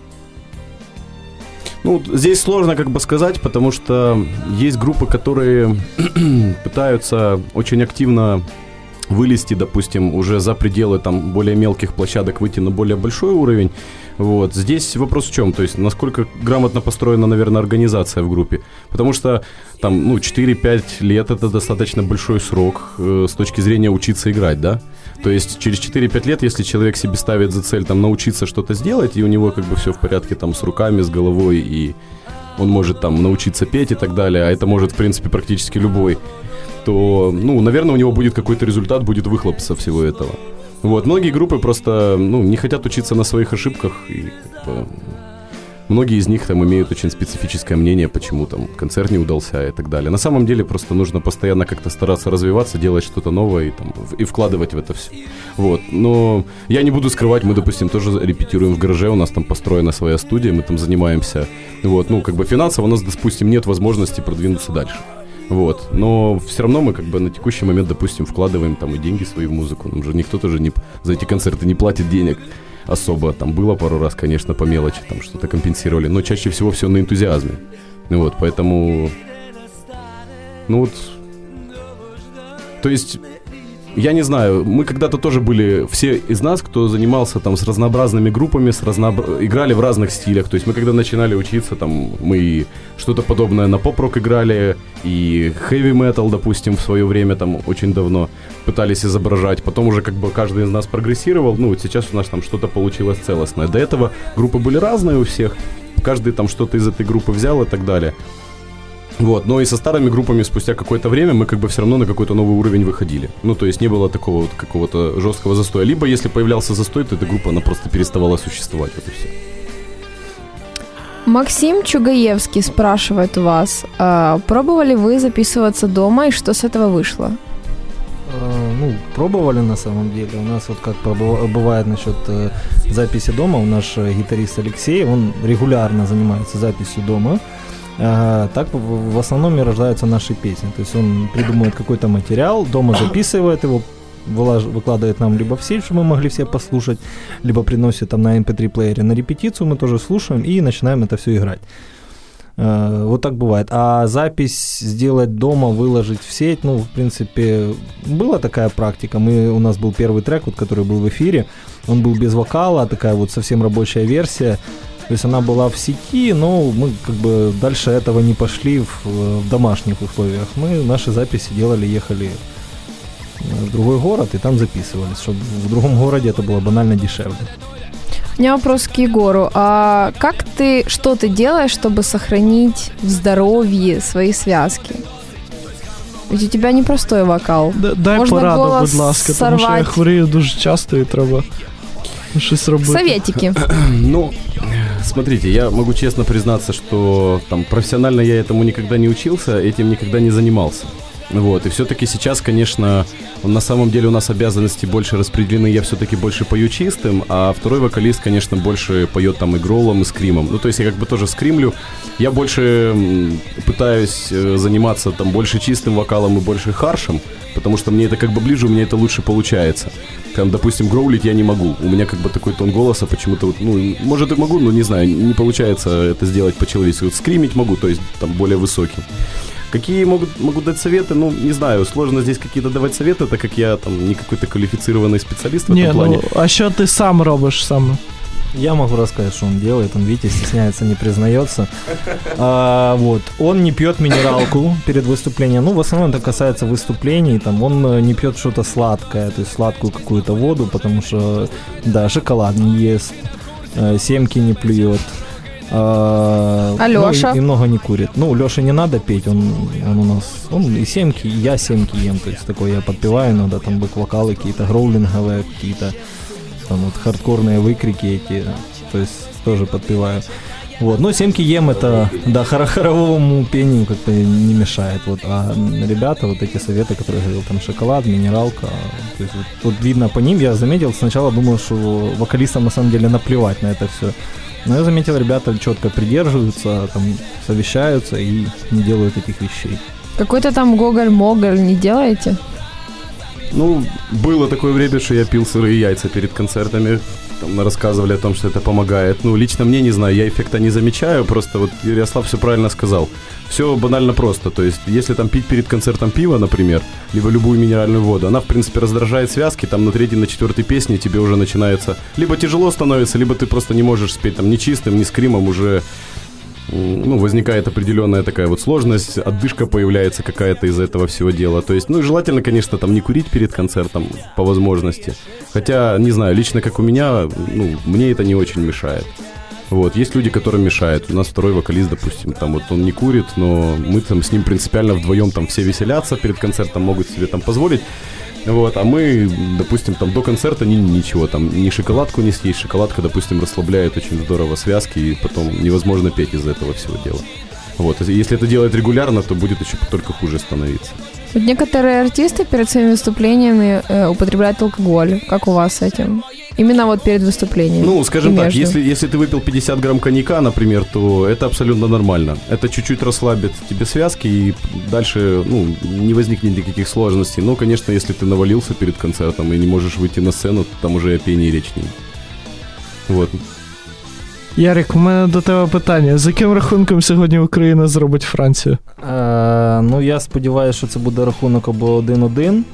Ну, здесь сложно как бы сказать, потому что есть группы, которые пытаются очень активно вылезти, допустим, уже за пределы там более мелких площадок, выйти на более большой уровень. Вот. Здесь вопрос в чем? То есть, насколько грамотно построена, наверное, организация в группе. Потому что там, ну, четыре-пять лет — это достаточно большой срок э, с точки зрения учиться играть, да? То есть через четыре-пять лет, если человек себе ставит за цель там научиться что-то сделать, и у него как бы все в порядке там с руками, с головой, и он может там научиться петь и так далее, а это может, в принципе, практически любой, то, ну, наверное, у него будет какой-то результат, будет выхлоп со всего этого. Вот, многие группы просто, ну, не хотят учиться на своих ошибках, и как бы, многие из них там имеют очень специфическое мнение, почему там концерт не удался и так далее. На самом деле просто нужно постоянно как-то стараться развиваться, делать что-то новое и, там, и вкладывать в это все. Вот, но я не буду скрывать, мы, допустим, тоже репетируем в гараже, у нас там построена своя студия, мы там занимаемся, вот, ну, как бы финансово у нас, допустим, нет возможности продвинуться дальше. Вот. Но все равно мы как бы на текущий момент, допустим, вкладываем там и деньги свои в музыку. Нам же никто тоже не, за эти концерты не платит денег особо. Там было пару раз, конечно, по мелочи, там что-то компенсировали, но чаще всего все на энтузиазме. Вот, поэтому... Ну вот... То есть... Я не знаю, мы когда-то тоже были, все из нас, кто занимался там с разнообразными группами, с разноб... играли в разных стилях. То есть мы когда начинали учиться, там мы что-то подобное на поп-рок играли, и хэви-метал, допустим, в свое время, там очень давно пытались изображать. Потом уже как бы каждый из нас прогрессировал, ну вот сейчас у нас там что-то получилось целостное. До этого группы были разные у всех, каждый там что-то из этой группы взял и так далее. Вот, но и со старыми группами спустя какое-то время мы как бы все равно на какой-то новый уровень выходили. Ну, то есть не было такого вот какого-то жесткого застоя. Либо если появлялся застой, то эта группа, она просто переставала существовать, вот и все. Максим Чугаевский спрашивает у вас, а, пробовали вы записываться дома и что с этого вышло? Ну, пробовали на самом деле. У нас вот как бывает насчет э, записи дома, у наш гитарист Алексей, он регулярно занимается записью дома. А, так в, в основном и рождаются наши песни. То есть он придумывает какой-то материал, дома записывает его, вылаж, выкладывает нам либо в сеть, чтобы мы могли все послушать, либо приносит там на эм пэ три плеере на репетицию, мы тоже слушаем и начинаем это все играть. А, вот так бывает. А запись сделать дома, выложить в сеть, ну, в принципе, была такая практика. Мы, у нас был первый трек, вот, который был в эфире, он был без вокала, такая вот совсем рабочая версия. То есть она была в сети, но мы как бы дальше этого не пошли в, в домашних условиях. Мы наши записи делали, ехали в другой город и там записывались, чтобы в другом городе это было банально дешевле. У меня вопрос к Егору. А как ты, что ты делаешь, чтобы сохранить в здоровье свои связки? Ведь у тебя непростой вокал. Д- дай Можна пораду, голос будь ласка, сорвать. тому що я хворію дуже часто і треба щось робити. Советики. Ну, смотрите, я могу честно признаться, что там профессионально я этому никогда не учился, этим никогда не занимался. Вот, и все-таки сейчас, конечно, на самом деле у нас обязанности больше распределены, я все-таки больше пою чистым, а второй вокалист, конечно, больше поет там и гроулом, и скримом. Ну, то есть я как бы тоже скримлю, я больше пытаюсь заниматься там больше чистым вокалом и больше харшем, потому что мне это как бы ближе, у меня это лучше получается. Там, допустим, гроулить я не могу, у меня как бы такой тон голоса почему-то, вот, ну, может и могу, но не знаю, не получается это сделать по-человечески. Вот скримить могу, то есть там более высокий. Какие могут, могу дать советы? Ну, не знаю, сложно здесь какие-то давать советы, так как я там не какой-то квалифицированный специалист в этом Не, плане. ну, а що ти сам робиш саме? Я могу рассказать, что он делает. Он, видите, стесняется, не признается. А, вот. Он не пьет минералку перед выступлением. Ну, в основном это касается выступлений. Там он не пьет что-то сладкое, то есть сладкую какую-то воду, потому что, да, шоколад не ест, семки не плюет. А, а Лёша? Ну, и, и много не курит. Ну, Лёше не надо петь, он, он у нас, он и семки, и я семки ем, то есть такое я подпеваю иногда, там бэк-вокалы какие-то, гроулинговые какие-то, там вот хардкорные выкрики эти, то есть тоже подпеваю. Вот, но семки ем это, да, хор- хоровому пению как-то не мешает, вот, а ребята, вот эти советы, которые я говорил, там шоколад, минералка, то есть вот, вот видно по ним, я заметил, сначала думал, что вокалистам на самом деле наплевать на это все. Но я заметил, ребята четко придерживаются, там, совещаются и не делают этих вещей. Какой-то там гоголь-моголь не делаете? Ну, было такое время, что я пил сырые яйца перед концертами. Там рассказывали о том, что это помогает. Ну, лично мне, не знаю, я эффекта не замечаю. Просто вот Ярослав все правильно сказал. Все банально просто. То есть, если там пить перед концертом пиво, например, либо любую минеральную воду, она, в принципе, раздражает связки. Там на третьей, на четвертой песне тебе уже начинается... Либо тяжело становится, либо ты просто не можешь спеть там ни чистым, ни скримом уже... Ну, возникает определенная такая вот сложность, отдышка появляется какая-то из этого всего дела. То есть, ну, желательно, конечно, там не курить перед концертом по возможности. Хотя, не знаю, лично как у меня, ну, мне это не очень мешает. Вот, есть люди, которым мешает. У нас второй вокалист, допустим, там вот он не курит, но мы там с ним принципиально вдвоем там все веселятся перед концертом, могут себе там позволить. Вот, а мы, допустим, там до концерта ни, ничего, там ни шоколадку не съесть. Шоколадка, допустим, расслабляет очень здорово связки, и потом невозможно петь из-за этого всего дела. Вот, если это делать регулярно, то будет еще только хуже становиться. Вот некоторые артисты перед своими выступлениями э, употребляют алкоголь. Как у вас с этим? Именно вот перед выступлением. Ну, скажем и так, между. если, если ты выпил пятьдесят грамм коньяка, например, то это абсолютно нормально. Это чуть-чуть расслабит тебе связки, и дальше, ну, не возникнет никаких сложностей. Но, конечно, если ты навалился перед концертом и не можешь выйти на сцену, то там уже о пении речь не. Вот. Ярик, у мене до тебе питання. За яким рахунком сьогодні Україна зробить Францію? Е, ну, я сподіваюся, що це буде рахунок або один-один,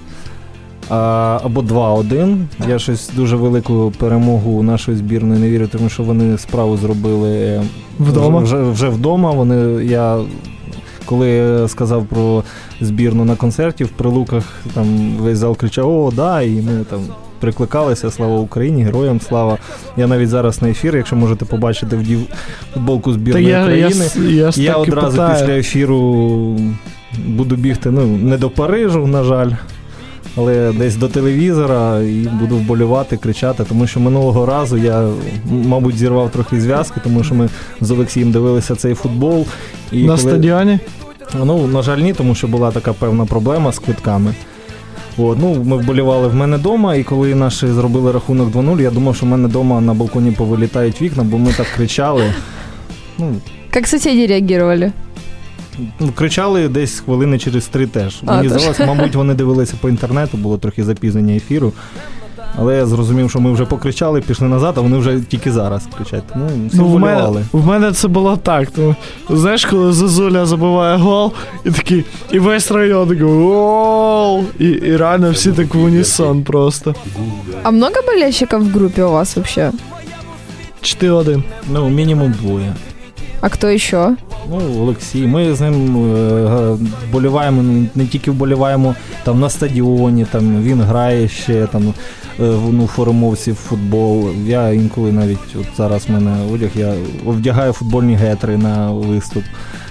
а, або два-один. Я щось дуже велику перемогу нашої збірної не вірю, тому що вони справу зробили Вдома? Вже, вже вдома. Вони, я, коли сказав про збірну на концерті, в Прилуках там весь зал кричав: «О, да!» І ми там прикликалися, слава Україні, героям слава. Я навіть зараз на ефір, якщо можете побачити, вдів футболку збірної я, країни. Я, я, я одразу питаю. після ефіру буду бігти, ну, не до Парижу, на жаль, але десь до телевізора і буду вболівати, кричати, тому що минулого разу я, мабуть, зірвав трохи зв'язки, тому що ми з Олексієм дивилися цей футбол. І на коли... стадіоні? Ну, на жаль, ні, тому що була така певна проблема з квитками. От, ну, ми вболівали в мене вдома, і коли наші зробили рахунок два нуль, я думав, що в мене вдома на балконі повилітають вікна, бо ми так кричали. Ну, Как соседи реагировали? ну, кричали десь хвилини через три теж. А, Мені теж. здалося, мабуть, вони дивилися по інтернету, було трохи запізнення ефіру. Але я зрозумів, що ми вже покричали, пішли назад, а вони вже тільки зараз кричать. Тому всі Ну, в мене, вболівали. в мене це було так. Тому, знаєш, коли Зозуля забиває гол, і такий, і весь район такий гол! І, і реально всі так в унісон просто. А много болельщиков в группе у вас вообще? чотири один. Ну, мінімум двоє. А кто еще? Ну, Олексій, ми з ним е, вболіваємо, не тільки вболіваємо там на стадіоні, там він грає ще там е, ну, формовці в футбол. Я інколи навіть, от зараз в мене одяг, я вдягаю футбольні гетри на виступ.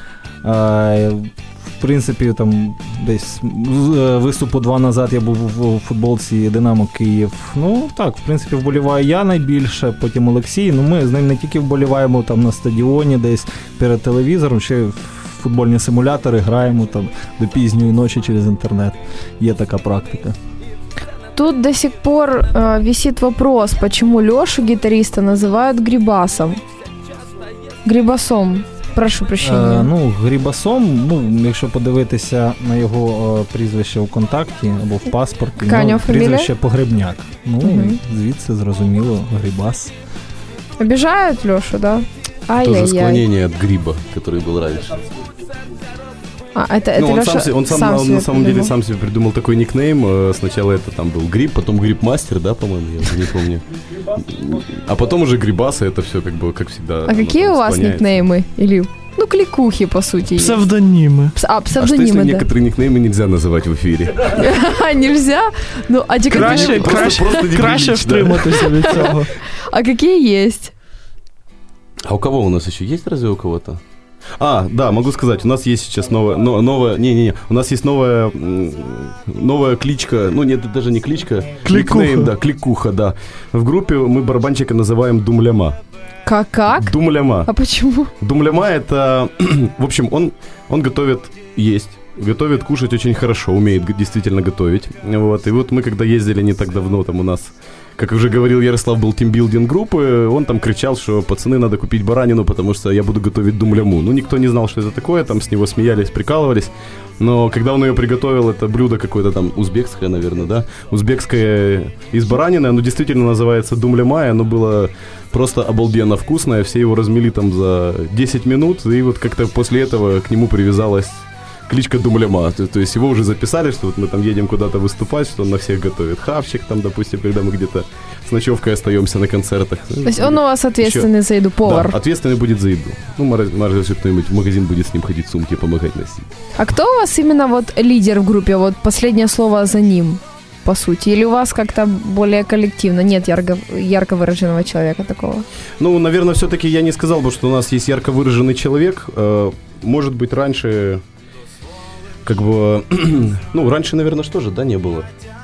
А, в принципі, там десь виступу два назад я був в футболці «Динамо Київ». Ну, так, в принципі, вболіваю я найбільше, потім Олексій. Ну, ми з ним не тільки вболіваємо там на стадіоні, десь перед телевізором, ще в футбольні симулятори граємо там до пізньої ночі через інтернет. Є така практика. Тут до сих пор э, висит вопрос, почему Лёшу, гитариста, называют Грибасом. Грибасом. Прошу прощения. Е, ну, Грибасом, ну, якщо подивитися на його е, прізвище у контакті або в паспорті, Яка у ну, нього фамілія? прізвище Погребняк. Ну, Мгм. звідси зрозуміло, Грибас. Обижают Лёшу, да? Тоже Ай-яй-яй. склонение от гриба, который был раньше. А, это, это Ну, он Лёша сам, се- он сам, сам на, себе на самом деле придумал. сам себе придумал такой никнейм. Э, Сначала это там был Гриб, потом Гриб-мастер, да, по-моему, я уже не помню. А потом уже Грибас, и это все как бы, как всегда. А оно какие там у вас склоняется. никнеймы? Или, ну, кликухи, по сути, есть. Псевдоніми. Пс- А, А что, если псевдонимы, да. некоторые никнеймы нельзя называть в эфире? Нельзя? Ну, а те, Краще, какие, Просто- краще, просто краще неприлично. втриматися від цього. а какие есть? А у кого у нас еще есть разве у кого-то? А, да, могу сказать, у нас есть сейчас новая, но, новая, не-не-не, у нас есть новая, м, новая кличка, ну нет, это даже не кличка, Кликуха. никнейм, да, кликуха, да. В группе мы барабанщика называем Думляма. Как? Как? Думляма. А почему? Думляма это, в общем, он, он готовит есть, готовит кушать очень хорошо, умеет г- действительно готовить. Вот, и вот мы когда ездили не так давно, там у нас, как уже говорил Ярослав, был тимбилдинг группы, он там кричал, что пацаны, надо купить баранину, потому что я буду готовить думляму. Ну, никто не знал, что это такое, там с него смеялись, прикалывались. Но когда он ее приготовил, это блюдо какое-то там узбекское, наверное, да? Узбекское из баранины, оно действительно называется думляма, и оно было просто обалденно вкусное. Все его размели там за десять минут, и вот как-то после этого к нему привязалась кличка Думляма. То, то есть его уже записали, что вот мы там едем куда-то выступать, что он на всех готовит хавчик, там, допустим, когда мы где-то с ночевкой остаемся на концертах. То есть он у вас ответственный за еду, повар. Да, ответственный будет за еду. Ну, может, может, кто-нибудь в магазин будет с ним ходить, сумки помогать носить. А кто у вас именно вот лидер в группе? Вот последнее слово за ним, по сути. Или у вас как-то более коллективно? Нет ярко, ярко выраженного человека такого? Ну, наверное, все-таки я не сказал бы, что у нас есть ярко выраженный человек. Э, Может быть, раньше... Как бы... Ну, раньше, наверное, что же, да, не было?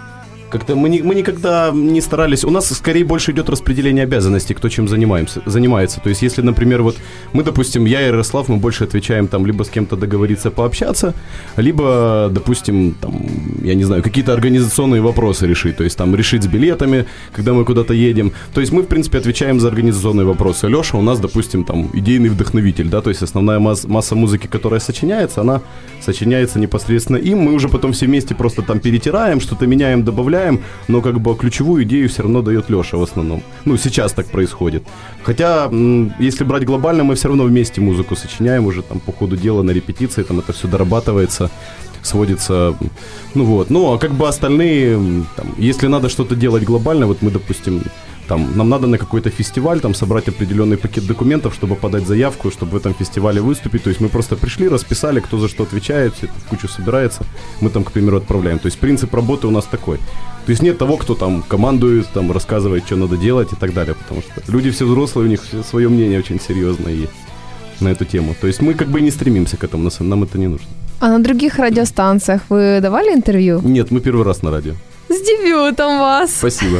Как-то мы, не, мы никогда не старались... У нас скорее больше идет распределение обязанностей, кто чем занимаемся, занимается. То есть, если, например, вот мы, допустим, я и Ярослав, мы больше отвечаем там либо с кем-то договориться, пообщаться, либо, допустим, там, я не знаю, какие-то организационные вопросы решить. То есть, там, решить с билетами, когда мы куда-то едем. То есть, мы, в принципе, отвечаем за организационные вопросы. Леша у нас, допустим, там, идейный вдохновитель, да, то есть, основная масса, масса музыки, которая сочиняется, она сочиняется непосредственно им. Мы уже потом все вместе просто там перетираем, что-то меняем, добавляем, но как бы ключевую идею все равно дает Леша в основном. Ну, сейчас так происходит. Хотя, если брать глобально, мы все равно вместе музыку сочиняем уже там по ходу дела на репетиции, там это все дорабатывается, сводится, ну вот. Ну, а как бы остальные, там, если надо что-то делать глобально, вот мы, допустим, там, нам надо на какой-то фестиваль там собрать определенный пакет документов, чтобы подать заявку, чтобы в этом фестивале выступить. То есть мы просто пришли, расписали, кто за что отвечает, все это в кучу собирается, мы там, к примеру, отправляем. То есть принцип работы у нас такой. То есть нет того, кто там командует, там рассказывает, что надо делать и так далее, потому что люди все взрослые, у них свое мнение очень серьезное есть на эту тему. То есть мы как бы не стремимся к этому, нам это не нужно. А на других радиостанциях вы давали интервью? Нет, мы первый раз на радио. С дебютом вас! Спасибо.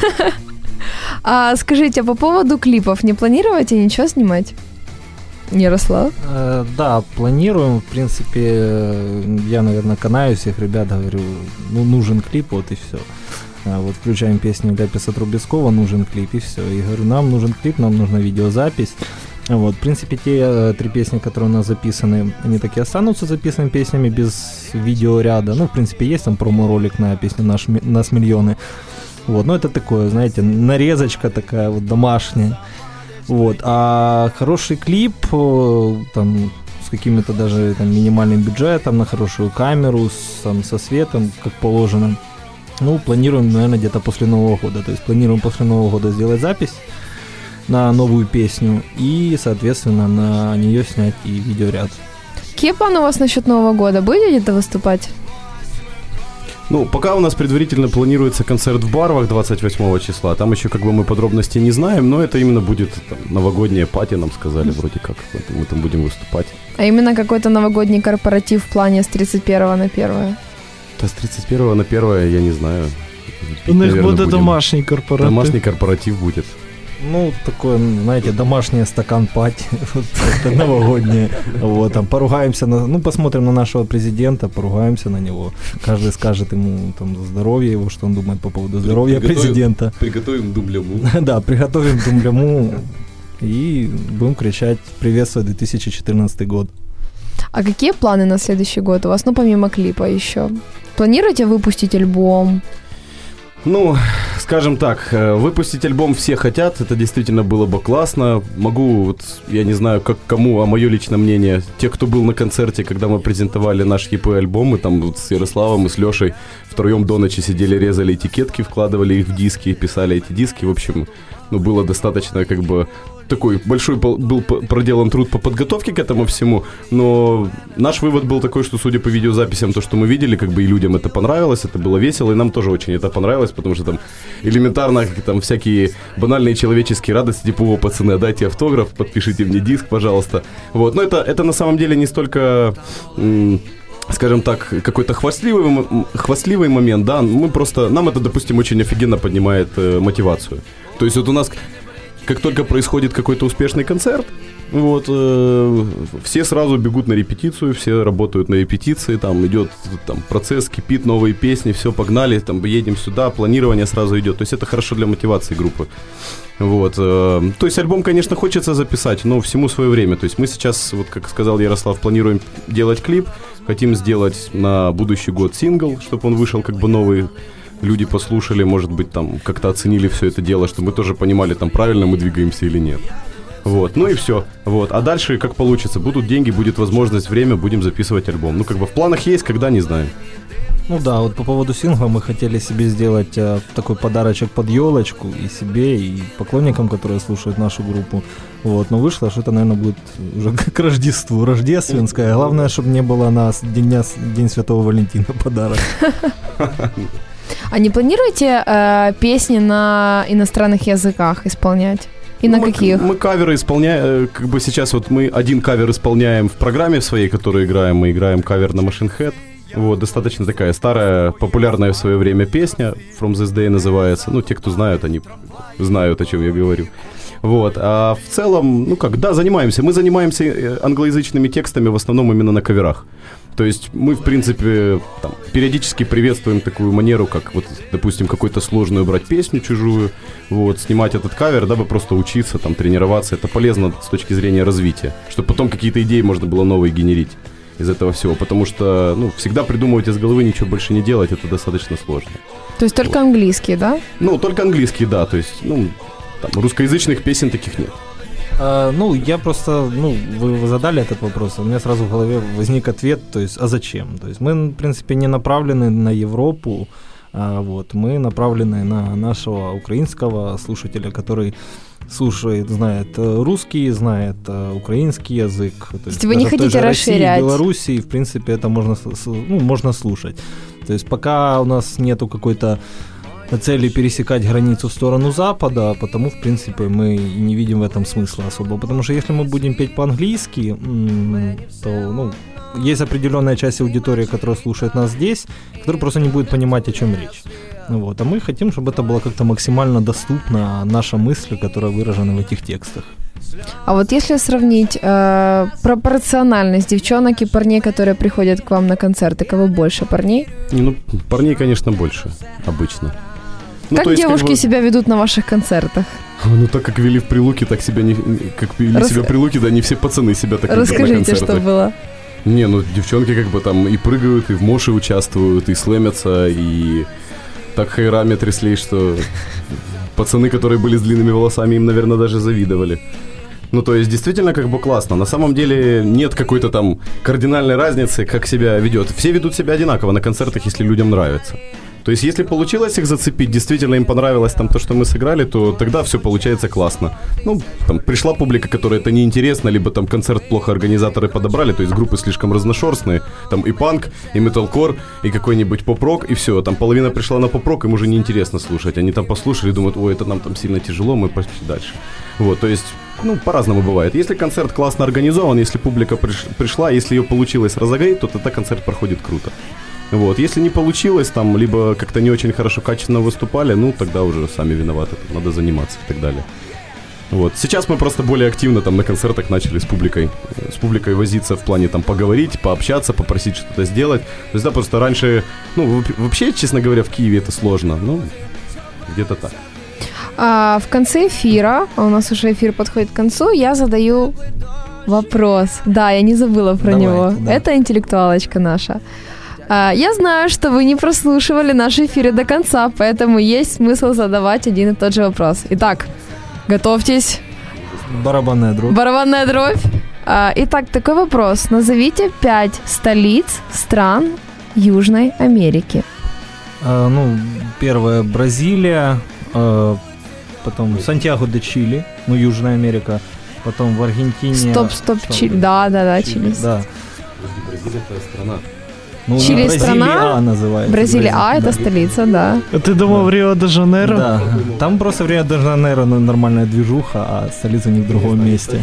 А скажите, а по поводу клипов, не планируете ничего снимать? Ярослав? Э, да, планируем. В принципе, я, наверное, канаю всех ребят, говорю, ну, нужен клип, вот и все. А вот включаем песню Ляписа Трубецкого, нужен клип, и все. И говорю, нам нужен клип, нам нужна видеозапись. Вот, в принципе, те э, три песни, которые у нас записаны, они так и останутся записанными песнями без видеоряда. Ну, в принципе, есть там промо-ролик на песню «Наш, «Нас миллионы». Вот, ну это такое, знаете, нарезочка такая вот домашняя. Вот, а хороший клип, там, с каким-то даже там минимальным бюджетом, на хорошую камеру, с, там, со светом, как положено, ну, планируем, наверное, где-то после Нового года. То есть планируем после Нового года сделать запись на новую песню и, соответственно, на нее снять и видеоряд. Какие планы у вас насчет Нового года? Будете где-то выступать? Ну, пока у нас предварительно планируется концерт в Барвах двадцать восьмого числа. Там еще как бы мы подробностей не знаем, но это именно будет там, новогодняя пати, нам сказали вроде как. Мы там будем выступать. А именно какой-то новогодний корпоратив в плане с тридцать первого на первое? Да, с тридцать первого на первое, я не знаю. У них наверное, будет будем. домашний корпоратив. Домашний корпоратив будет. Ну, такое, знаете, домашний стакан пати, вот, новогоднее. Вот, там, поругаемся, на, ну, посмотрим на нашего президента, поругаемся на него. Каждый скажет ему, там, здоровье его, что он думает по поводу здоровья приготовим, президента. Приготовим думляму. Да, приготовим думляму и будем кричать «Приветствую две тысячи четырнадцатый год». А какие планы на следующий год у вас, ну, помимо клипа еще? Планируете выпустить альбом? Ну, скажем так, выпустить альбом все хотят, это действительно было бы классно. Могу, вот, я не знаю, как кому, а мое личное мнение, те, кто был на концерте, когда мы презентовали наш и пи-альбом, мы там вот с Ярославом и с Лешей втроем до ночи сидели, резали этикетки, вкладывали их в диски, писали эти диски, в общем, ну, было достаточно, как бы, такой большой был проделан труд по подготовке к этому всему, но наш вывод был такой, что, судя по видеозаписям, то, что мы видели, как бы и людям это понравилось, это было весело, и нам тоже очень это понравилось, потому что там элементарно там всякие банальные человеческие радости, типа, о, пацаны, дайте автограф, подпишите мне диск, пожалуйста. Вот, но это, это на самом деле не столько... М- скажем так, какой-то хвастливый, хвастливый момент, да, мы просто, нам это, допустим, очень офигенно поднимает э, мотивацию. То есть вот у нас, как только происходит какой-то успешный концерт, вот, э, все сразу бегут на репетицию, все работают на репетиции, там идет там, процесс, кипит, новые песни, все, погнали, там, едем сюда, планирование сразу идет, то есть это хорошо для мотивации группы. Вот, э, то есть альбом, конечно, хочется записать, но всему свое время, то есть мы сейчас, вот как сказал Ярослав, планируем делать клип, хотим сделать на будущий год сингл, чтобы он вышел как бы новый, люди послушали, может быть, там как-то оценили все это дело, чтобы мы тоже понимали, там правильно мы двигаемся или нет. Вот, ну и все. Вот, а дальше как получится, будут деньги, будет возможность, время, будем записывать альбом. Ну как бы в планах есть, когда, не знаю. Ну да, вот по поводу сингла мы хотели себе сделать э, такой подарочек под елочку и себе, и поклонникам, которые слушают нашу группу. Вот, но вышло, что это, наверное, будет уже к Рождеству, рождественское. Главное, чтобы не было на День, День Святого Валентина подарок. А не планируете э, песни на иностранных языках исполнять? И ну, на мы, каких? Мы каверы исполняем, как бы сейчас вот мы один кавер исполняем в программе своей, которую играем, мы играем кавер на Machine Head. Вот, достаточно такая старая, популярная в свое время песня, From This Day называется. Ну, те, кто знают, они знают, о чем я говорю. Вот, а в целом, ну как, да, занимаемся. Мы занимаемся англоязычными текстами в основном именно на каверах. То есть мы, в принципе, там, периодически приветствуем такую манеру, как, вот, допустим, какую-то сложную брать песню чужую, вот, снимать этот кавер, дабы просто учиться, там, тренироваться. Это полезно с точки зрения развития, чтобы потом какие-то идеи можно было новые генерить из этого всего, потому что, ну, всегда придумывать из головы, ничего больше не делать, это достаточно сложно. То есть только вот. Английский, да? Ну, только английский, да, то есть, ну, там, русскоязычных песен таких нет. А, ну, я просто, ну, вы, вы задали этот вопрос, у меня сразу в голове возник ответ, то есть, а зачем? То есть мы, в принципе, не направлены на Европу, а, вот, мы направлены на нашего украинского слушателя, который слушает, знает русский, знает украинский язык. То есть вы не хотите расширять? В Беларуси, в принципе, это можно, ну, можно слушать. То есть пока у нас нету какой-то цели пересекать границу в сторону Запада, потому, в принципе, мы не видим в этом смысла особо. Потому что если мы будем петь по-английски, то, ну, есть определенная часть аудитории, которая слушает нас здесь, которая просто не будет понимать, о чем речь. Вот. А мы хотим, чтобы это было как-то максимально доступно, наша мысль, которая выражена в этих текстах. А вот если сравнить э, пропорциональность девчонок и парней, которые приходят к вам на концерты, кого больше, парней? Не, ну, парней, конечно, больше, обычно. Ну, как есть, девушки как бы... себя ведут на ваших концертах? Ну, так как вели в Прилуке, так себя не... Как вели Рас... себя в Прилуке, да, не все пацаны себя так ведут на Расскажите, концертах. что было. Не, ну, девчонки как бы там и прыгают, и в моше участвуют, и слэмятся, и так хайрами трясли, что пацаны, которые были с длинными волосами, им, наверное, даже завидовали. Ну, то есть, действительно, как бы классно. На самом деле нет какой-то там кардинальной разницы, как себя ведет. Все ведут себя одинаково на концертах, если людям нравится. То есть, если получилось их зацепить, действительно им понравилось там то, что мы сыграли, то тогда все получается классно. Ну, там, пришла публика, которой это неинтересно, либо там концерт плохо организаторы подобрали, то есть группы слишком разношерстные, там и панк, и металкор, и какой-нибудь поп-рок, и все. Там половина пришла на поп-рок, им уже неинтересно слушать. Они там послушали, думают, ой, это нам там сильно тяжело, мы пошли дальше. Вот, то есть, ну, по-разному бывает. Если концерт классно организован, если публика приш- пришла, если ее получилось разогреть, то тогда концерт проходит круто. Вот, если не получилось, там, либо как-то не очень хорошо, качественно выступали, ну, тогда уже сами виноваты, надо заниматься и так далее. Вот, сейчас мы просто более активно там на концертах начали с публикой, с публикой возиться в плане там поговорить, пообщаться, попросить что-то сделать. То есть, да, просто раньше, ну, вообще, честно говоря, в Киеве это сложно, ну, где-то так. А в конце эфира, а у нас уже эфир подходит к концу, я задаю вопрос. Да, я не забыла про Давайте, него. да. Это интеллектуалочка наша. А, я знаю, что вы не прослушивали наши эфиры до конца, поэтому есть смысл задавать один и тот же вопрос. Итак, готовьтесь. Барабанная дробь. Барабанная дробь. А, итак, такой вопрос. Назовите пять столиц стран Южной Америки. А, ну, первая Бразилия, а, потом Сантьяго де Чили, ну, Южная Америка, потом в Аргентине... Стоп, стоп, что? Чили. Да, да, да, Чили. Да. Бразилия — это страна. Ну, Чили Бразилия страна, называется. Бразилия А, это столица, да. Ты думав, Рио-де-Жанейро? Да, там просто в Рио-де-Жанейро нормальная движуха, а столица не в другом месте.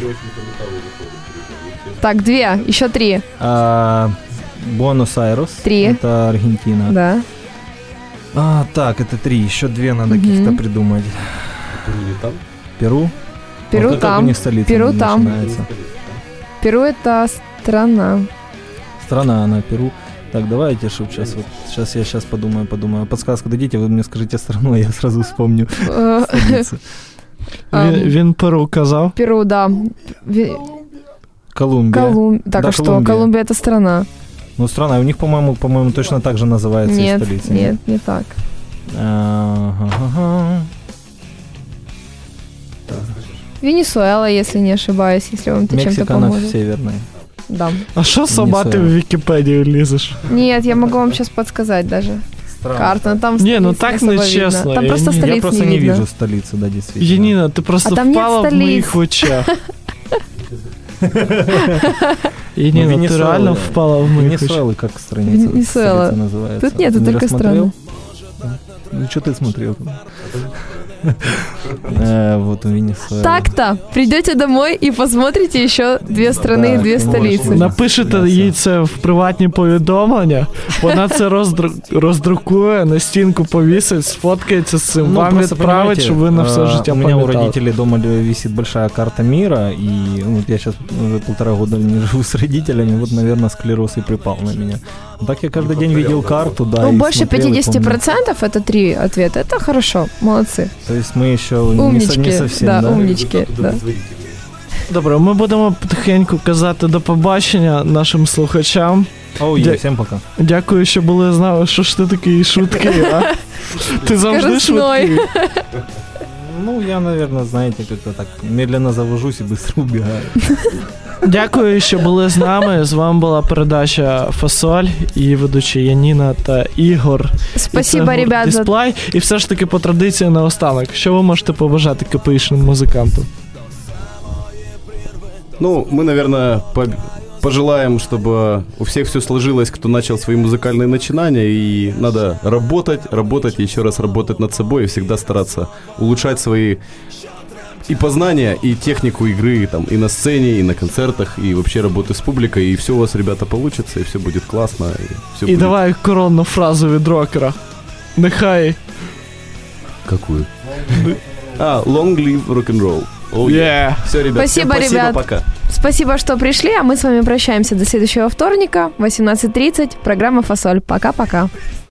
Так, две, еще три. А, Буэнос-Айрес. Три. Это Аргентина. Да. А, так, это три, еще две надо Мгм. каких-то придумать. Перу не там? Перу? Перу Вот как там. у них столица Перу там. начинается. Перу это страна. Страна она, Перу. Так, давайте, чтобы сейчас вот, сейчас я сейчас подумаю, подумаю. Подсказку дадите, вы мне скажите страну, а я сразу вспомню Э, столицу. Він, він Перу казав. Перу, да. Ви- Колумбия. Колум... Так, Да, а что? Колумбия. Колумбия это страна. Ну, страна, у них, по-моему, по-моему, точно так же называется и Нет, столица. нет, не так. Ага. Венесуэла, если не ошибаюсь, если вам это чем-то Мексика, она поможет. северная. Да. А що сама ти в Вікіпедію лізеш? Нет, я могу вам сейчас подсказать даже. Карту, но там Не, ну столиц так особо нечестно. видно. Там Я просто не- я столиц Я просто не, не видно. вижу столицы, да, действительно. Яніна, ти просто А там нет впала в столиць. моїх очах. Ну, Яніна, ти Венесуэла. реально впала в моїх очах. Венесуэла как страница, Венесуэла. столица называется? Тут нету Не только рассмотрел? страны. Ну, что ты смотрел? Вот у Венесуэлы. Так-то, придете домой и посмотрите еще две страны, Да, две конечно. столицы. Напишете Да, їй це- це в приватні повідомлення, вона це роздру- роздрукує, на стінку повісить, сфоткається з цим, Ну, вам просто, відправить, понимаете, щоб ви на все э, життя У меня у пам'ятали. родителей дома висит большая карта мира, и ну, вот я сейчас уже полтора года не живу с родителями, вот, наверное, склероз и припал на меня. Так я каждый день видел карту, да. Ну, и больше смотрел, и пятьдесят помню. процентов это три ответа. Это хорошо, молодцы. То есть мы еще не, со- Умнички, не совсем, да, да? умнички. Да. Добре, ми будемо потихеньку казати до побачення нашим слухачам. Оу, Дя- є, всем пока. Дякую, що були з нами. Що ж ти такий швидкий, а? Ти завжди Скоростной. швидкий. Ну, я, наверное, знаете, как-то так медленно завожусь и быстро убегаю. Дякую, що були з нами. З вами була передача «Фасоль» і ведучі Яніна та Ігор. Спасибо, І це гурт ребят, за... «Дисплей». І все ж таки по традиції наостанок. Що ви можете побажати КПІшним музикантам? Ну, мы, наверное, по- пожелаем, чтобы у всех все сложилось, кто начал свои музыкальные начинания, и надо работать, работать и еще раз работать над собой, и всегда стараться улучшать свои и познания, и технику игры, там, и на сцене, и на концертах, и вообще работы с публикой, и все у вас, ребята, получится, и все будет классно. И, все І будет... давай коронну фразу від рокера. Нехай. Какую? А, long live rock'n'roll. Oh, yeah. Yeah. Все, ребят, всем Спасибо, спасибо, ребят. пока. Спасибо, что пришли, а мы с вами прощаемся до следующего вторника, восемнадцать тридцать, программа «Фасоль». Пока-пока.